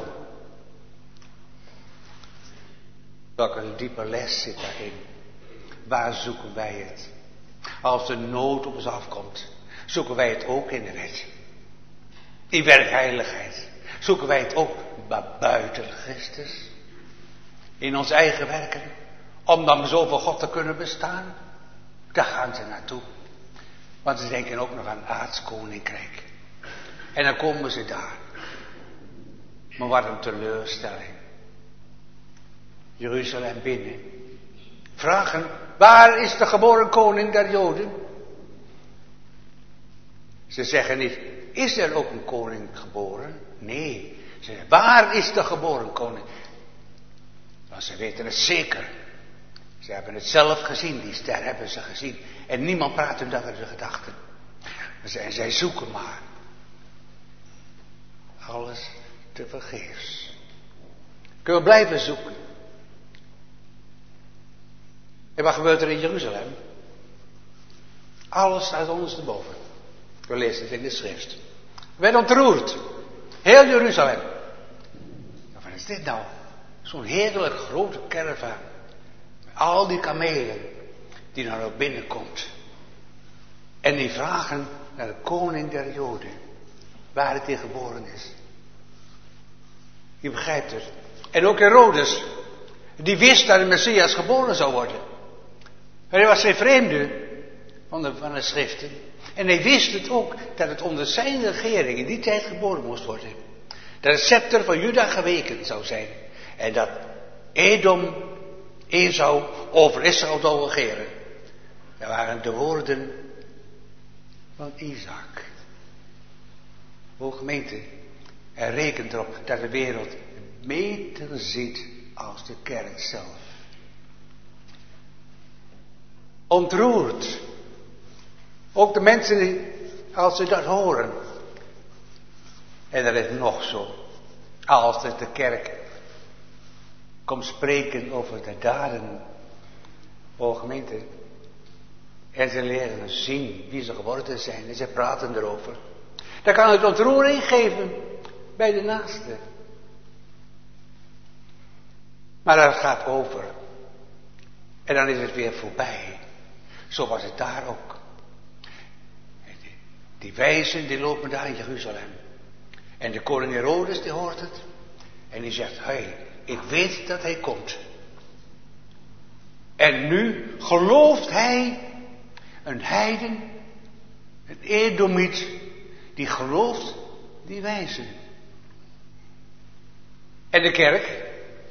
Welke diepe les zit daarin? Waar zoeken wij het? Als de nood op ons afkomt, zoeken wij het ook in de wet. In werkheiligheid. Zoeken wij het ook buiten Christus. In ons eigen werken. Om dan zo voor God te kunnen bestaan. Daar gaan ze naartoe. Want ze denken ook nog aan het aards koninkrijk. En dan komen ze daar. Maar wat een teleurstelling. Jeruzalem binnen. Vragen, waar is de geboren koning der Joden? Ze zeggen niet, is er ook een koning geboren? Nee, ze zeggen, waar is de geboren koning? Want ze weten het zeker. Ze hebben het zelf gezien, die ster hebben ze gezien. En niemand praat hun dat uit de gedachten. En zij zoeken maar. Alles te vergeefs. Kunnen we blijven zoeken? En wat gebeurt er in Jeruzalem? Alles staat ondersteboven. We lezen het in de schrift. Werd ontroerd. Heel Jeruzalem. Wat is dit nou? Zo'n heerlijk grote caravan. Met al die kamelen die nou ook binnenkomt. En die vragen naar de koning der Joden. Waar het hier geboren is. Je begrijpt het. En ook Herodes. Die wist dat de Messias geboren zou worden. Maar hij was geen vreemde van de schriften. En hij wist het ook dat het onder zijn regering in die tijd geboren moest worden. Dat het scepter van Juda geweken zou zijn. En dat Edom Esau over Israël zou regeren. Dat waren de woorden van Isaac. O gemeente, hij rekent erop dat de wereld beter ziet als de kerk zelf. Ontroerd. Ook de mensen die, als ze dat horen. En dat is nog zo. Als de kerk komt spreken over de daden. O gemeente. En ze leren zien wie ze geworden zijn. En ze praten erover. Dan kan het ontroering geven bij de naaste. Maar dat gaat over. En dan is het weer voorbij. Zo was het daar ook. Die wijzen die lopen daar in Jeruzalem. En de koning Herodes die hoort het. En die zegt, ik weet dat hij komt. En nu gelooft hij, een heiden, een Edomiet, die gelooft die wijzen. En de kerk,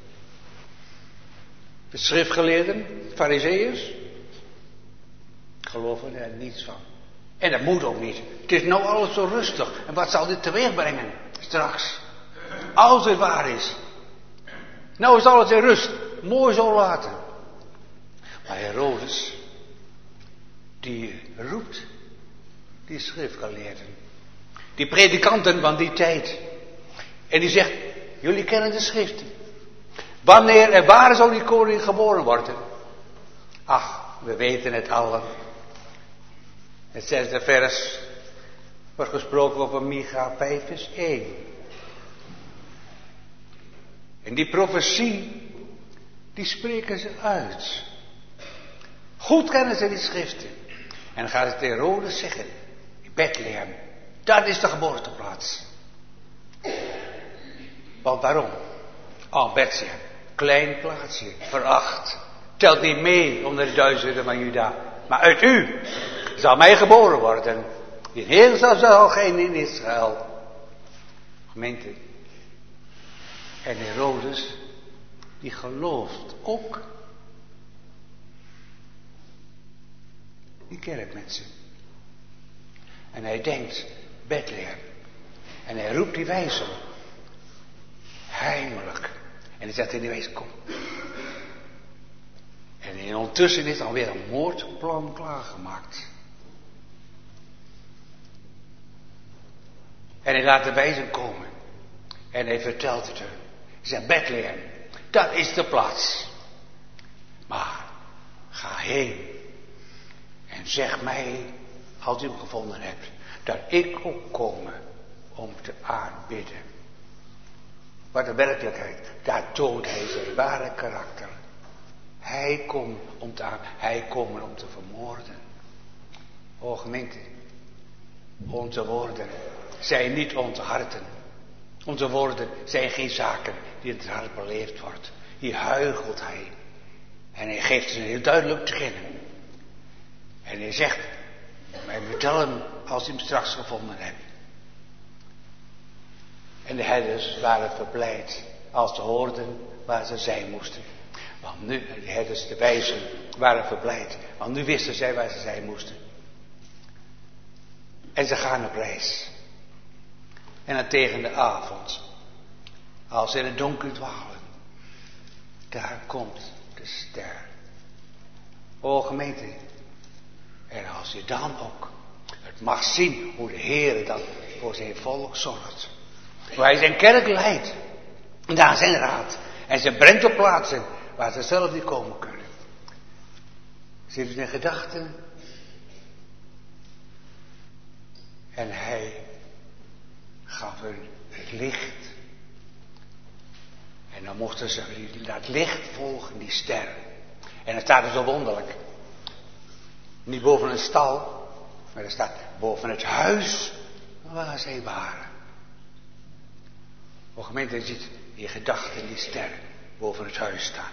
de schriftgeleerden, farizeeërs, geloven er niets van. En dat moet ook niet. Het is nou alles zo rustig. En wat zal dit teweeg brengen straks? Als het waar is. Nou is alles in rust. Mooi zo laten. Maar Herodes, die roept die schriftgeleerden. Die predikanten van die tijd. En die zegt, jullie kennen de schriften. Wanneer en waar zou die koning geboren worden? Ach, we weten het allen. Het 6e vers wordt gesproken over Micha 5 vers 1. En die profetie, die spreken ze uit. Goed kennen ze die schriften. En dan gaat het tegen Herodes zeggen, Bethlehem, dat is de geboorteplaats. Want waarom? Bethlehem, klein plaatsje, veracht. Telt niet mee onder de duizenden van Juda. Maar uit u zal mij geboren worden. Die Heer zal geen in Israël. Gemeente. En Herodes, die gelooft ook die kerkmensen. En hij denkt, Bethlehem. En hij roept die wijzen. Heimelijk. En hij zegt in die wijze, kom. En ondertussen is alweer een moordplan klaargemaakt. En hij laat de wijzen komen. En hij vertelt het hun. Hij zegt, Bethlehem, dat is de plaats. Maar, ga heen. En zeg mij, als u hem gevonden hebt, dat ik ook komen om te aanbidden. Maar de werkelijkheid, daar toont hij zijn ware karakter. Hij komt om te vermoorden. O gemeente, onze woorden zijn niet onze harten. Onze woorden zijn geen zaken die in het hart beleefd wordt. Hier huichelt hij. En hij geeft ze heel duidelijk te kennen. En hij zegt, maar vertel hem als je hem straks gevonden hebt. En de herders waren verblijd als ze hoorden waar ze zijn moesten. Want nu, de herders, de wijzen, waren verblijd. Want nu wisten zij waar ze zijn moesten. En ze gaan op reis. En dan tegen de avond, als ze in het donker dwalen, daar komt de ster. O gemeente, en als je dan ook het mag zien hoe de Heer dan voor zijn volk zorgt. Hoe hij zijn kerk leidt. Naar zijn raad. En ze brengt op plaatsen waar ze zelf niet komen kunnen. Zit u in gedachten? En hij gaf hun het licht. En dan mochten ze dat licht volgen, die ster. En dan staat er zo wonderlijk. Niet boven een stal, maar er staat boven het huis waar zij waren. O gemeente, je ziet die gedachten, die ster boven het huis staan.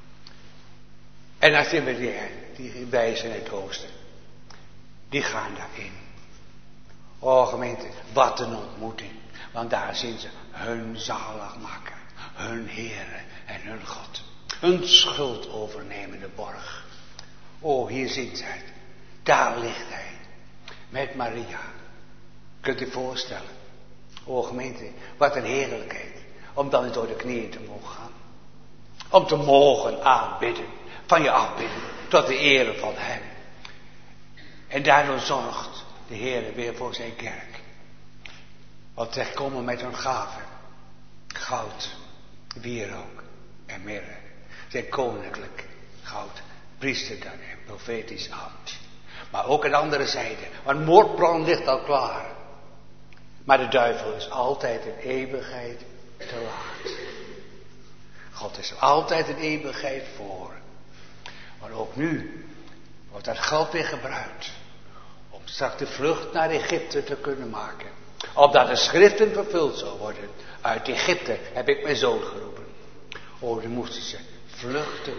En dan zien we die wijzen in het oosten. Die gaan daarin. O gemeente, wat een ontmoeting. Want daar zien ze hun zaligmaker, hun Heere en hun God. Hun schuld overnemende borg. O, hier zien zij het. Daar ligt hij. Met Maria. Kunt u voorstellen. O gemeente, wat een heerlijkheid. Om dan eens door de knieën te mogen gaan. Om te mogen aanbidden. Van je afbidden. Tot de ere van hem. En daardoor zorgt de Heer weer voor zijn kerk. Want zij komen met hun gaven. Goud, wierook en mirre. Zijn koninklijk goud. Priesterdom en profetisch ambt. Maar ook aan de andere zijde. Want moordplan ligt al klaar. Maar de duivel is altijd in eeuwigheid te laat. God is altijd in eeuwigheid voor. Maar ook nu wordt dat geld weer gebruikt. Om straks de vlucht naar Egypte te kunnen maken. Opdat de schriften vervuld zou worden. Uit Egypte heb ik mijn zoon geroepen. Oh, dan moesten ze vluchten.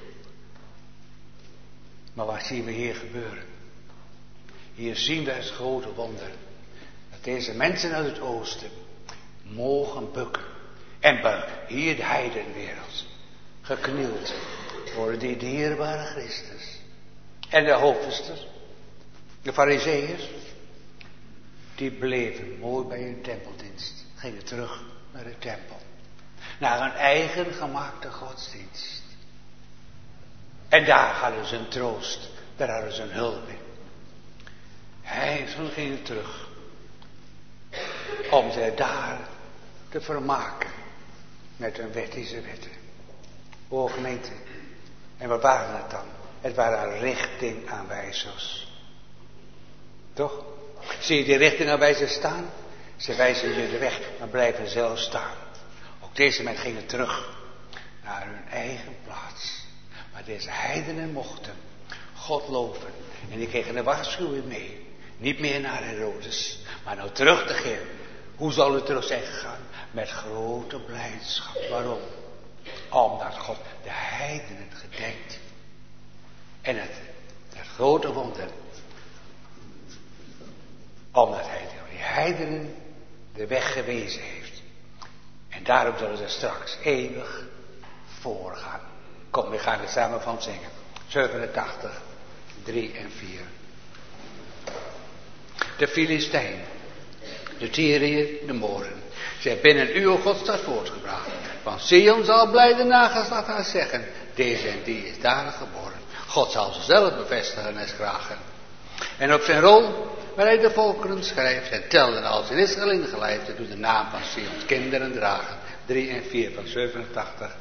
Maar wat zien we hier gebeuren? Hier zien we het grote wonder. Dat deze mensen uit het oosten mogen bukken. En hier de heidenwereld geknield voor die dierbare Christus. En de hoofdsters, de farizeeërs, die bleven mooi bij hun tempeldienst. Gingen terug naar de tempel. Naar hun eigen gemaakte godsdienst. En daar hadden ze een troost. Daar hadden ze een hulp in. Ze gingen terug. Om zich daar te vermaken. Met hun wettische wetten. O gemeente. En wat waren het dan? Het waren richtingaanwijzers. Toch? Zie je die richtingaanwijzers staan? Ze wijzen je de weg, maar blijven zelf staan. Ook deze mensen gingen terug naar hun eigen plaats. Maar deze heidenen mochten God loven. En die kregen een waarschuwing mee. Niet meer naar Herodes, maar nou terug te gaan. Hoe zal het terug zijn gegaan? Met grote blijdschap. Waarom? Omdat God de heidenen gedenkt. En het grote wonder. Omdat hij die heidenen de weg gewezen heeft. En daarom zullen ze straks eeuwig voorgaan. Kom, we gaan het samen van zingen. 87, 3 en 4. De Filistijn, de Tyriër, de Moren. Zij binnen uw God staat voortgebracht. Van Sion zal blij de nageslacht haar zeggen. Deze en die is daar geboren. God zal ze zelf bevestigen en schragen. En op zijn rol, waar hij de volkeren schrijft en telden als in Israël ingelijfd, doet de naam van Sions kinderen dragen. 3 en 4 van 87.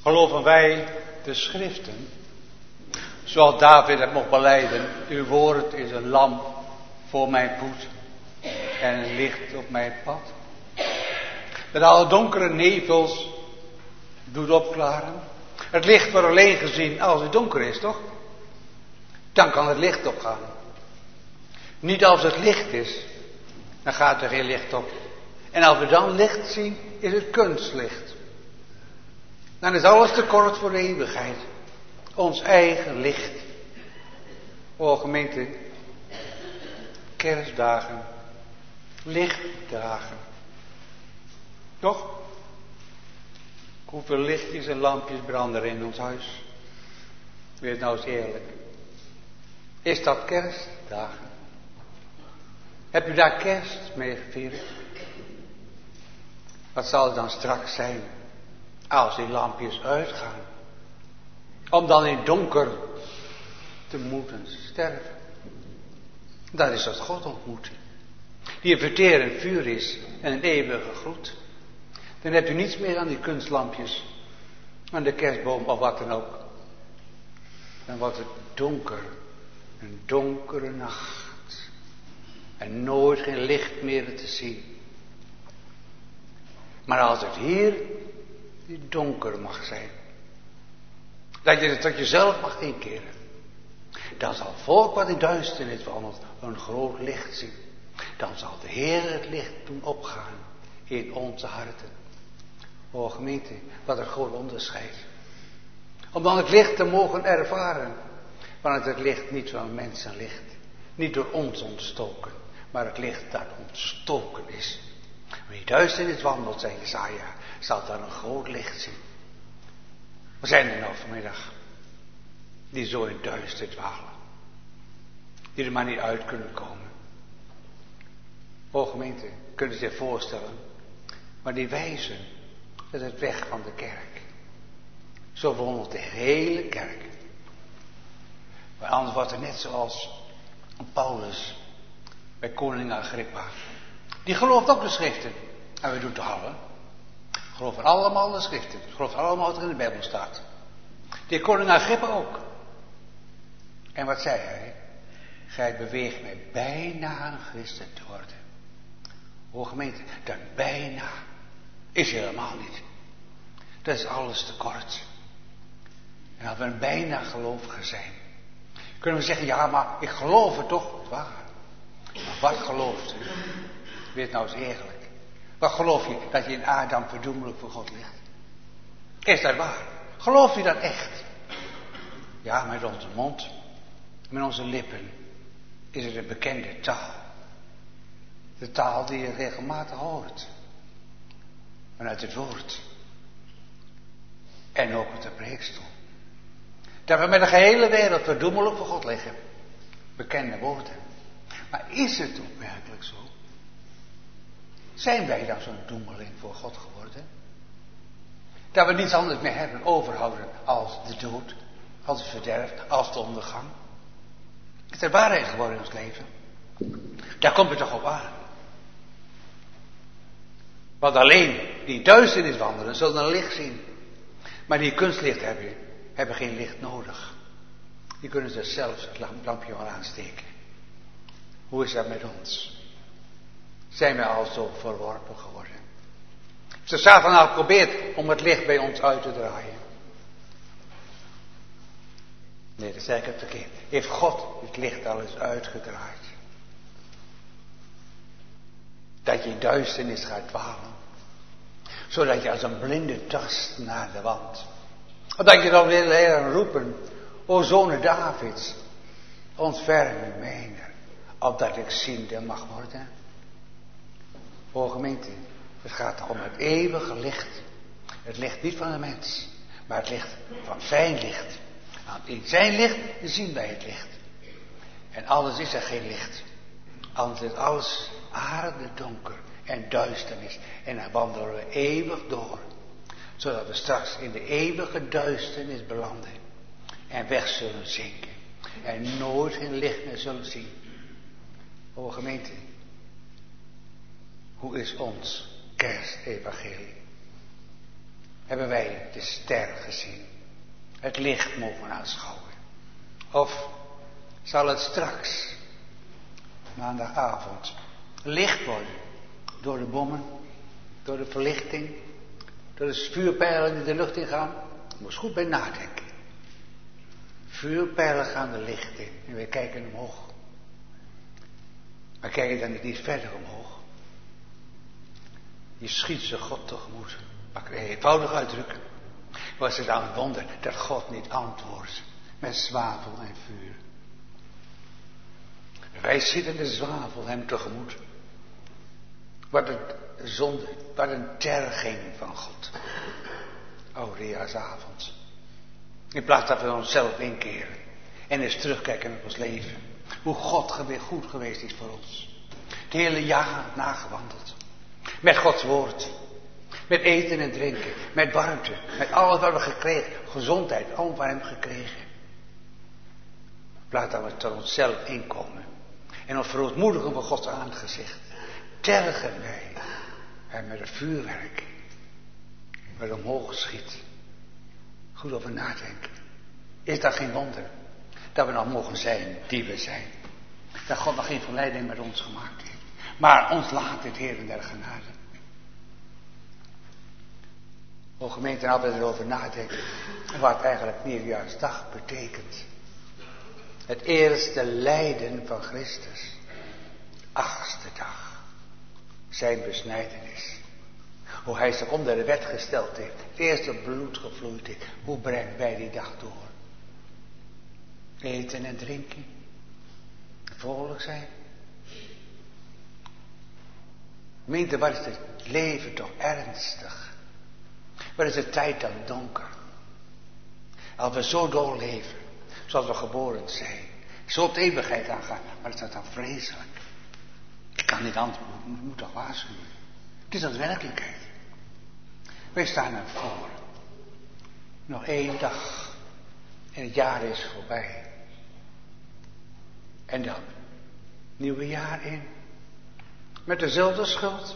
geloven wij de schriften, zoals David het mocht belijden. Uw woord is een lamp voor mijn voet en een licht op mijn pad. Dat alle donkere nevels doet opklaren. Het licht wordt alleen gezien als het donker is, toch? Dan kan het licht opgaan. Niet als het licht is, dan gaat er geen licht op. En als we dan licht zien, is het kunstlicht. Dan is alles te kort voor de eeuwigheid. Ons eigen licht. O gemeente, kerstdagen, lichtdagen. Toch? Hoeveel lichtjes en lampjes branden er in ons huis? Wees nou eens eerlijk. Is dat kerstdagen? Heb u daar kerst mee gevierd? Wat zal het dan straks zijn als die lampjes uitgaan? Om dan in donker te moeten sterven. Dat is wat God ontmoet. Die een verterend vuur is en een eeuwige gloed. Dan hebt u niets meer aan die kunstlampjes, aan de kerstboom of wat dan ook. Dan wordt het donker, een donkere nacht. En nooit geen licht meer te zien. Maar als het hier donker mag zijn, dat je het tot jezelf mag inkeren, dan zal het volk wat in duisternis wandelt een groot licht zien. Dan zal de Heer het licht doen opgaan in onze harten. O gemeente, wat een groot onderscheid. Om dan het licht te mogen ervaren. Want het licht niet van mensen ligt. Niet door ons ontstoken. Maar het licht dat ontstoken is. Wie duisternis wandelt, zei Jesaja, zal dan een groot licht zien. We zijn er nou vanmiddag. Die zo in duister dwalen. Die er maar niet uit kunnen komen. O gemeente, kunnen zich voorstellen. Maar die wijzen, dat is het weg van de kerk. Zo wandelt de hele kerk. Maar anders wordt het net zoals Paulus bij koning Agrippa. Die gelooft ook de schriften. En we doen het alle. Geloven allemaal de schriften. Geloven allemaal wat er in de Bijbel staat. Die koning Agrippa ook. En wat zei hij? Gij beweegt mij bijna een christen te worden. O gemeente, dat bijna is helemaal niet. Dat is alles te kort. En als we een bijna gelovige zijn, kunnen we zeggen, ja, maar ik geloof het toch. Het waar. Maar wat gelooft u? Wees nou eens eerlijk. Wat geloof je? Dat je in Adam verdoemelijk voor God ligt? Is dat waar? Gelooft u dat echt? Ja, met onze mond, met onze lippen, is het een bekende taal. De taal die je regelmatig hoort. Vanuit het woord. En ook met de preekstoel. Dat we met de gehele wereld verdoemelijk voor God liggen. Bekende woorden. Maar is het ook werkelijk zo? Zijn wij dan zo'n doemeling voor God geworden? Dat we niets anders meer hebben overhouden als de dood, als het verderf, als de ondergang. Is er waarheid geworden in ons leven? Daar komt het toch op aan. Want alleen die duisternis wandelen zullen een licht zien. Maar die kunstlicht hebben geen licht nodig. Die kunnen ze zelfs het lampje wel aansteken. Hoe is dat met ons? Zijn wij al zo verworpen geworden? Heeft de Satan al geprobeerd om het licht bij ons uit te draaien? Nee, dat zeg ik het verkeerd. Heeft God het licht al eens uitgedraaid? Dat je in duisternis gaat dwalen. Zodat je als een blinde tast naar de wand. Of dat je dan wil leren roepen. O zonen Davids. Ontferm u mijner. Opdat ik ziende mag worden. O gemeente. Het gaat om het eeuwige licht. Het licht niet van de mens. Maar het licht van zijn licht. Want in zijn licht zien wij het licht. En alles is er geen licht. Anders is alles aarde donker en duisternis. En dan wandelen we eeuwig door. Zodat we straks in de eeuwige duisternis belanden. En weg zullen zinken. En nooit geen licht meer zullen zien. O gemeente. Hoe is ons kerstevangelie? hebben wij de ster gezien. Het licht mogen aanschouwen. Of zal het straks, maandagavond, licht worden door de bommen, door de verlichting, door de vuurpijlen die de lucht ingaan? Je moet goed bij nadenken. Vuurpijlen gaan de licht in en wij kijken omhoog. Maar kijk je dan niet verder omhoog? Je schiet ze God tegemoet. Mag ik het eenvoudig uitdrukken? Was het dan een wonder dat God niet antwoordt met zwavel en vuur? Wij schieten de zwavel hem tegemoet. Wat een zonde, wat een terging van God. Oudejaarsavond. In plaats dat we onszelf inkeren en eens terugkijken op ons leven. Hoe God weer goed geweest is voor ons. Het hele jaar nagewandeld. Met Gods woord. Met eten en drinken. Met warmte. Met alles wat we gekregen. Gezondheid. Allemaal van hem gekregen. In plaats dat we tot onszelf inkomen. En ons verootmoedigen voor Gods aangezicht. Tergen wij hem met het vuurwerk. Wat omhoog schiet. Goed over nadenken. Is dat geen wonder? Dat we nog mogen zijn die we zijn. Dat God nog geen verleiding met ons gemaakt heeft. Maar ons laat dit Heer in der genade. O gemeente, altijd erover nadenken. Wat eigenlijk Nieuwjaarsdag betekent. Het eerste lijden van Christus. 8e dag. Zijn besnijdenis. Hoe hij zich onder de wet gesteld heeft. Het eerste bloed gevloeid heeft. Hoe brengt wij die dag door? Eten en drinken. Vrolijk zijn. Gemeente, wat is het leven toch ernstig? Wat is de tijd dan donker? Als we zo doorleven, zoals we geboren zijn, zo op de eeuwigheid aangaan, maar is dat dan vreselijk? Ik kan niet antwoorden, ik moet toch waarschuwen. Het is als werkelijkheid. Wij staan ervoor. Nog 1 dag en het jaar is voorbij. En dan, nieuwe jaar in. Met dezelfde schuld.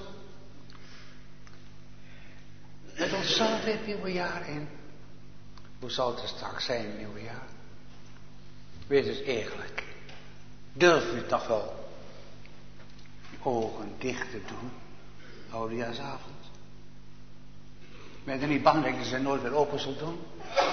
Met onszelf het nieuwe jaar in. Hoe zal het er straks zijn, het nieuwe jaar? Wees het eerlijk. Durf u het nog wel? Je ogen dicht te doen. Oudejaarsavond. Ben je er niet bang dat je ze nooit weer open zult doen?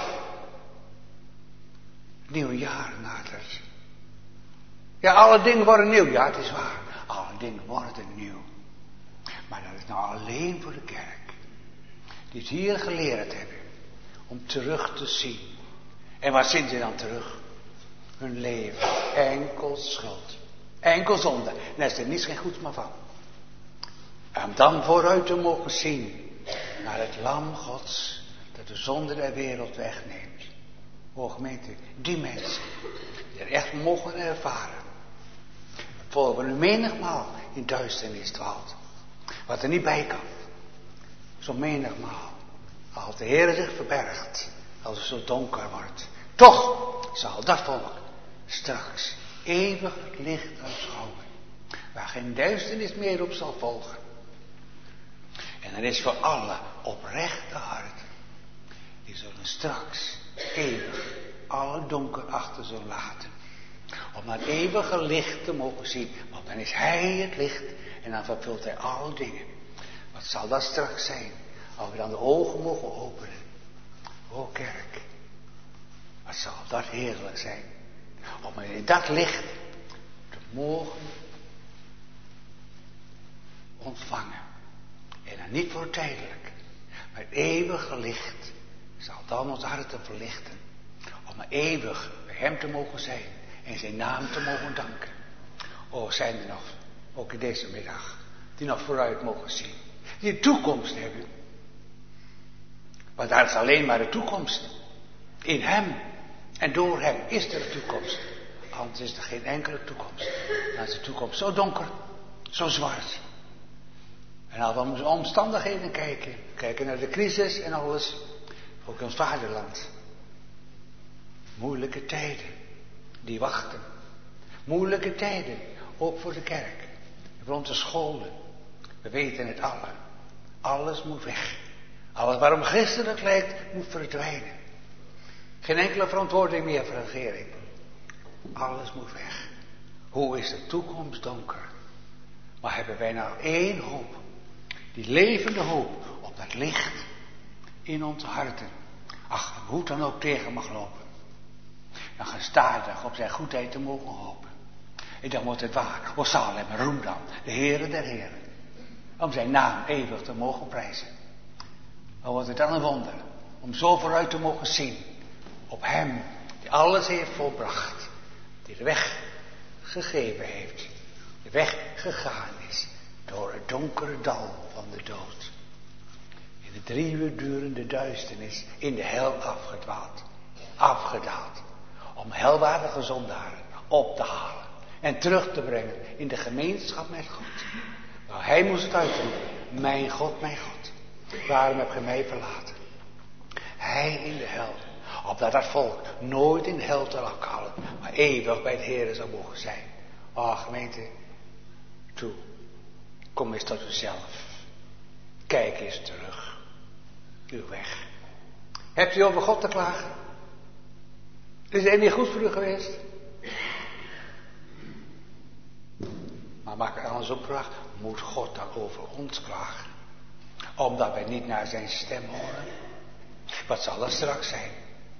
Het nieuwe jaar nadert. Ja, alle dingen worden nieuw. Ja, het is waar. Alle dingen worden nieuw. Maar dat is nou alleen voor de kerk. Die het hier geleerd hebben. Om terug te zien. En waar zien ze dan terug? Hun leven. Enkel schuld. Enkel zonde. En daar is er niets geen goeds meer van. En dan vooruit te mogen zien. Naar het lam Gods. Dat de zonde der wereld wegneemt. O gemeente, die mensen. Die er echt mogen ervaren. Volgen we nu menigmaal in duisternis dwaalt. Wat er niet bij kan. Zo menigmaal. Als de Heer zich verbergt. Als het zo donker wordt. Toch zal dat volk straks eeuwig het licht aanschouwen. Waar geen duisternis meer op zal volgen. En er is voor alle oprechte hart. Die zullen straks eeuwig alle donker achter zullen laten. Om naar het eeuwige licht te mogen zien. Want dan is hij het licht. En dan vervult hij alle dingen. Wat zal dat straks zijn? Als we dan de ogen mogen openen. O kerk. Wat zal dat heerlijk zijn. Om in dat licht te mogen ontvangen. En dan niet voor tijdelijk. Maar het eeuwige licht zal dan ons harten verlichten. Om eeuwig bij hem te mogen zijn. En zijn naam te mogen danken. O, zijn er nog, ook in deze middag, die nog vooruit mogen zien. Die een toekomst hebben. Want daar is alleen maar de toekomst. In hem en door hem is er een toekomst. Anders is er geen enkele toekomst. Dan is de toekomst zo donker, zo zwart. En als we om onze omstandigheden kijken naar de crisis en alles, ook in ons vaderland. Moeilijke tijden, die wachten. Moeilijke tijden, ook voor de kerk. Voor onze scholen. We weten het allen. Alles moet weg. Alles waarom christelijk lijkt, moet verdwijnen. Geen enkele verantwoording meer voor de regering. Alles moet weg. Hoe is de toekomst donker? Maar hebben wij nou één hoop. Die levende hoop op dat licht in onze harten. Ach, hoe dan ook tegen mag lopen. Dan gestadig op zijn goedheid te mogen hopen. En dan wordt het waar. O Salem, roem dan, de Heere der Heren. Om zijn naam eeuwig te mogen prijzen. Dan wordt het dan een wonder. Om zo vooruit te mogen zien. Op hem die alles heeft volbracht. Die de weg gegeven heeft. De weg gegaan is. Door het donkere dal van de dood. In de 3 uur durende duisternis in de hel afgedaald. Om helwaardige zondaren op te halen. En terug te brengen in de gemeenschap met God. Nou, hij moest het uitroepen. Mijn God, waarom heb je mij verlaten? Hij in de hel. Opdat dat volk nooit in de hel te afkallen. Maar eeuwig bij het Heere zou mogen zijn. Oh gemeente. Toe. Kom eens tot uzelf. Kijk eens terug. Uw weg. Hebt u over God te klagen? Is er niet goed voor u geweest? Maar maak er anders op vraag. Moet God dan over ons klagen? Omdat wij niet naar zijn stem horen? Wat zal er straks zijn?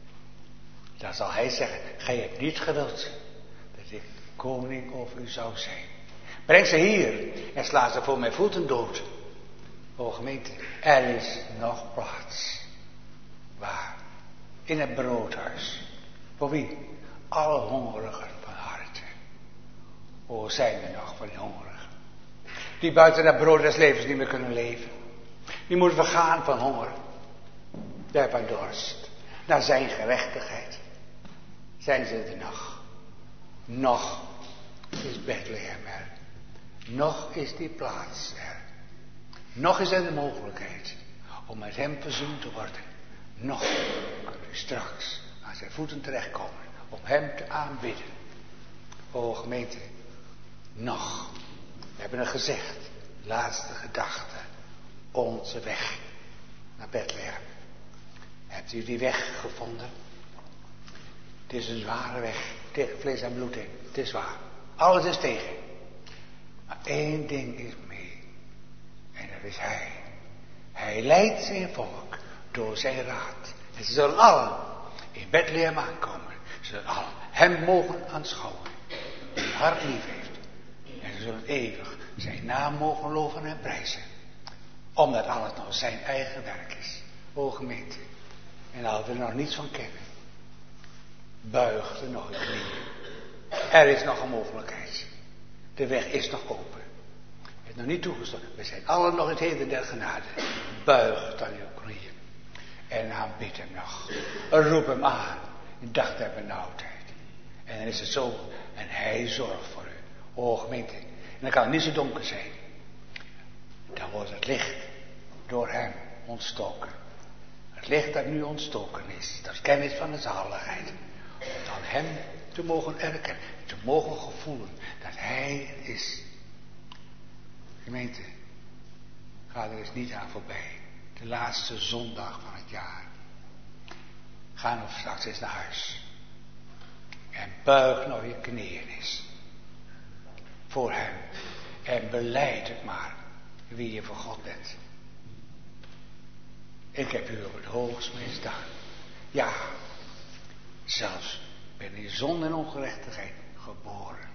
Dan zal hij zeggen. Gij hebt niet gewild dat ik koning over u zou zijn. Breng ze hier en sla ze voor mijn voeten dood. O gemeente, er is nog plaats. Waar? In het broodhuis. Voor wie? Alle hongerigen van harte. O, zijn er nog van die hongerigen? Die buiten het brood des levens niet meer kunnen leven. Die moeten vergaan van honger. Daar van dorst. Naar zijn gerechtigheid. Zijn ze er nog? Nog is Bethlehem er. Nog is die plaats er. Nog is er de mogelijkheid om met hem verzoend te worden. Nog kunt u straks aan zijn voeten terechtkomen om hem te aanbidden. O gemeente, nog. We hebben het gezegd. Laatste gedachte. Onze weg naar Bethlehem. Hebt u die weg gevonden? Het is een zware weg tegen vlees en bloed in. Het is waar. Alles is tegen. Maar één ding is mee. En dat is hij. Hij leidt zijn volk door zijn raad. En ze zullen allen in Bethlehem aankomen. Ze zullen allen hem mogen aanschouwen. Die hun hart lief heeft. En ze zullen eeuwig zijn naam mogen loven en prijzen. Omdat alles nog zijn eigen werk is. O gemeente. En als we er nog niets van kennen. Buig er nog een knie. Er is nog een mogelijkheid. De weg is nog open. Het is nog niet toegestaan. We zijn allen nog in het heden der genade. Buig dan uw knieën. En aanbid hem nog. Roep hem aan. In dag der benauwdheid. En dan is het zo. En hij zorgt voor u. O gemeente. En dan kan het niet zo donker zijn. Dan wordt het licht door hem ontstoken. Het licht dat nu ontstoken is. Dat is kennis van de zaligheid. Om dan hem te mogen erkennen. Te mogen gevoelen dat hij is. Gemeente. Ga er eens niet aan voorbij. De laatste zondag van het jaar. Ga nog straks eens naar huis. En buig nog je knieën eens. Voor hem. En belijd het maar. Wie je voor God bent. Ik heb u op het hoogst misdaan. Ja. Zelfs ben in zonde en ongerechtigheid geboren.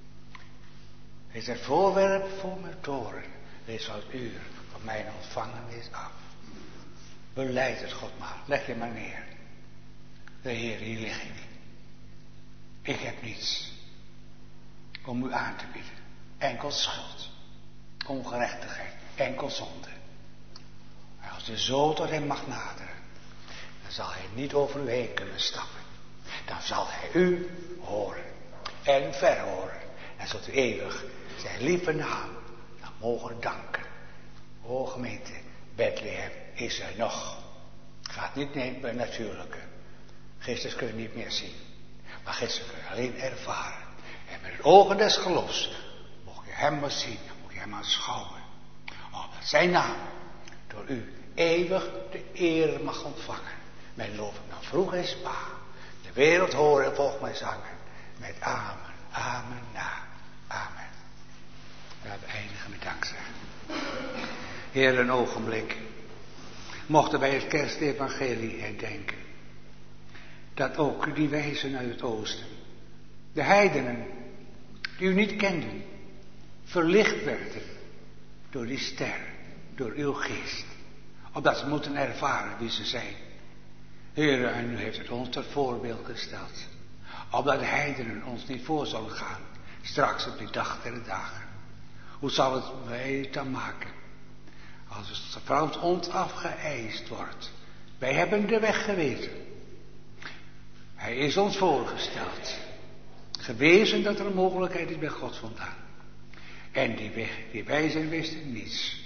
Is het voorwerp voor mijn toren. Wees van het uur van mijn ontvangenis af. Belijd het God maar. Leg je maar neer. De Heer, hier lig ik. Ik heb niets om u aan te bieden. Enkel schuld. Ongerechtigheid. Enkel zonde. En als u zo tot hem mag naderen. Dan zal hij niet over u heen kunnen stappen. Dan zal hij u horen. En verhoren. En zult u eeuwig zijn lieve naam dan mogen danken. O gemeente, Bethlehem is er nog. Gaat niet nemen bij natuurlijke. Christus kun je niet meer zien. Maar Christus kun je alleen ervaren. En met het ogen des geloofs mocht je hem maar zien. Mocht je hem aanschouwen. Omdat zijn naam door u eeuwig de eer mag ontvangen. Mijn lof nog vroeg is pa. De wereld horen en volgt mij zangen. Met amen, amen, na, amen. We eindigen met dankzeggen. Heer, een ogenblik. Mochten wij het kerstevangelie herdenken. Dat ook die wijzen uit het oosten. De heidenen, die u niet kenden. Verlicht werden door die ster, door uw geest. Opdat ze moeten ervaren wie ze zijn. Heer, en u heeft het ons tot voorbeeld gesteld. Opdat de heidenen ons niet voor zullen gaan. Straks op die dag der dagen. Hoe zal het wij dan maken? Als het van ons afgeëist wordt. Wij hebben de weg geweten. Hij is ons voorgesteld. Gewezen dat er een mogelijkheid is bij God vandaan. En die weg, die wij zijn, wisten niets.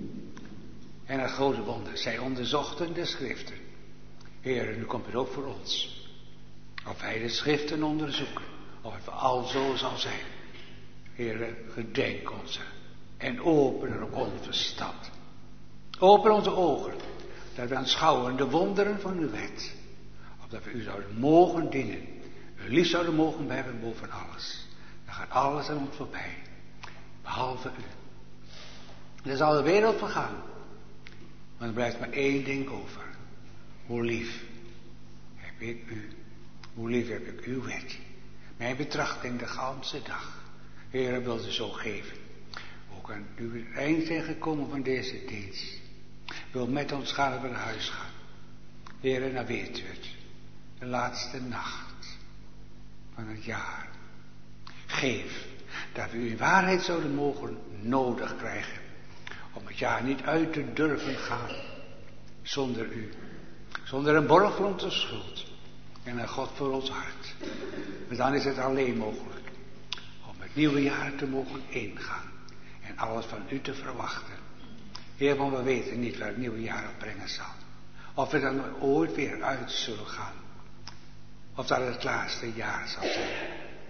En het grote wonder, zij onderzochten de schriften. Heer, nu komt het ook voor ons. Of wij de schriften onderzoeken. Of het al zo zal zijn. Heer, gedenk ons en open ons verstand. Open onze ogen, dat we aanschouwen de wonderen van uw wet. Opdat we u zouden mogen dienen. U lief zouden mogen hebben boven alles. Dan gaat alles aan ons voorbij. Behalve u. Dan zal de wereld vergaan. Maar er blijft maar één ding over. Hoe lief heb ik u. Hoe lief heb ik uw wet. Mijn betrachting de ganse dag. Heer, wil ze zo geven. Ook aan u het eind zijn gekomen van deze dienst. Wil met ons gaan en naar huis gaan. Heer, dan weet u het. De laatste nacht van het jaar. Geef dat we u in waarheid zouden mogen nodig krijgen. Om het jaar niet uit te durven gaan. Zonder u. Zonder een borg voor onze schuld. En een God voor ons hart. Maar dan is het alleen mogelijk. Om het nieuwe jaar te mogen ingaan. En alles van u te verwachten. Heer, want we weten niet waar het nieuwe jaar op brengen zal. Of we dan ooit weer uit zullen gaan. Of dat het laatste jaar zal zijn.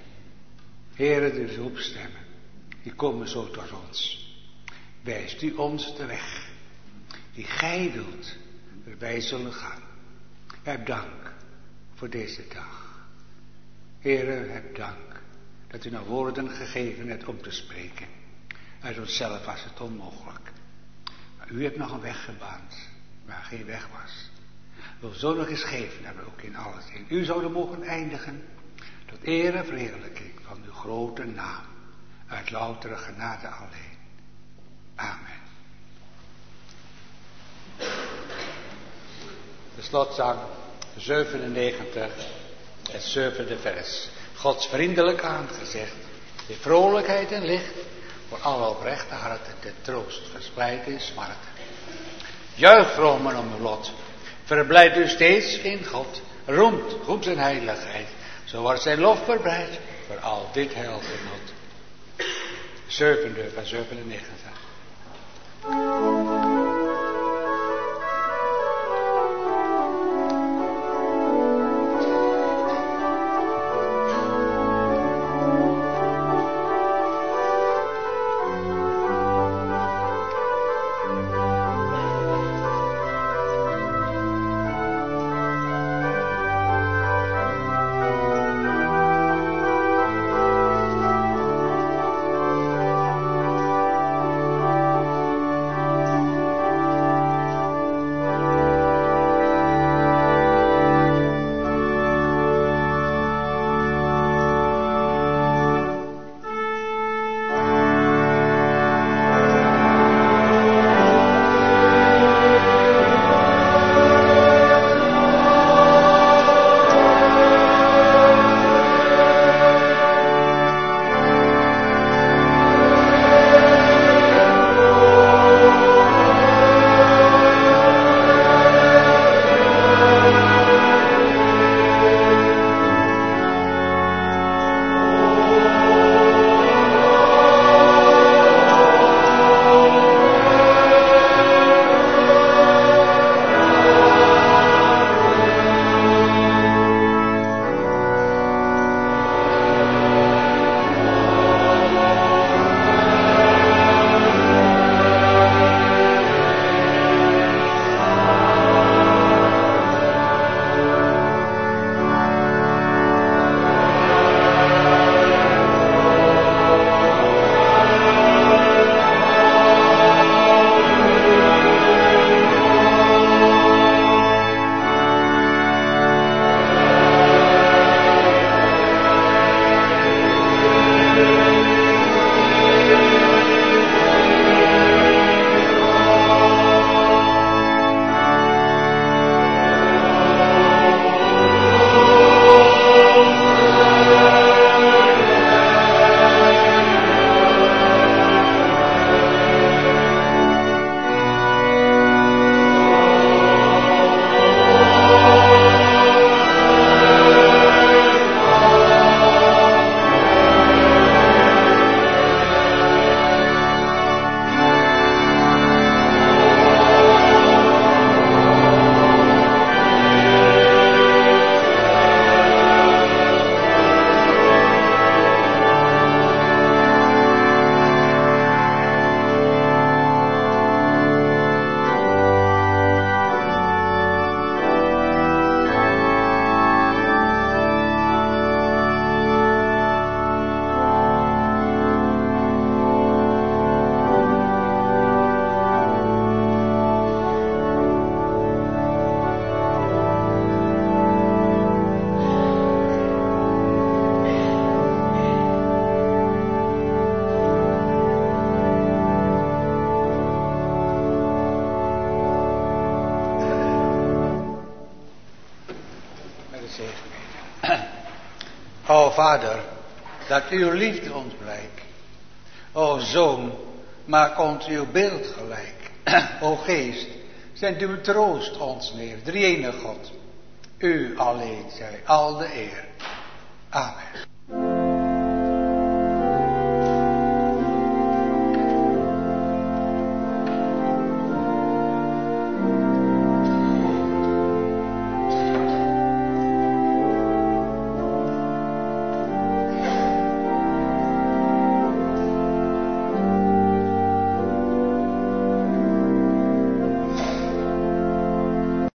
Heer, de roepstemmen. Die komen zo tot ons. Wijst u ons de weg. Die gij wilt. Dat wij zullen gaan. Heb dank voor deze dag. Heer, heb dank. Dat u nou woorden gegeven hebt om te spreken. Uit onszelf was het onmogelijk. Maar u hebt nog een weg gebaand. Waar geen weg was. Wil zo nog eens geven dat we ook in alles in u zouden mogen eindigen. Tot eer en verheerlijking van uw grote naam. Uit loutere genade alleen. Amen. De slotzang 97, het 7e vers. Gods vriendelijk aangezicht, de vrolijkheid en licht, voor alle oprechte harten, de troost verspreid in smarten. Juich vromen om uw lot, verblijd u steeds in God, roemt goed zijn heiligheid, zo wordt zijn lof verbreid, voor al dit heil genot. 7e van 97. O Vader, dat uw liefde ons blijkt. O Zoon, maak ons uw beeld gelijk. O Geest, zend uw troost ons neer. Drie-enige God, u alleen zij al de eer. Amen.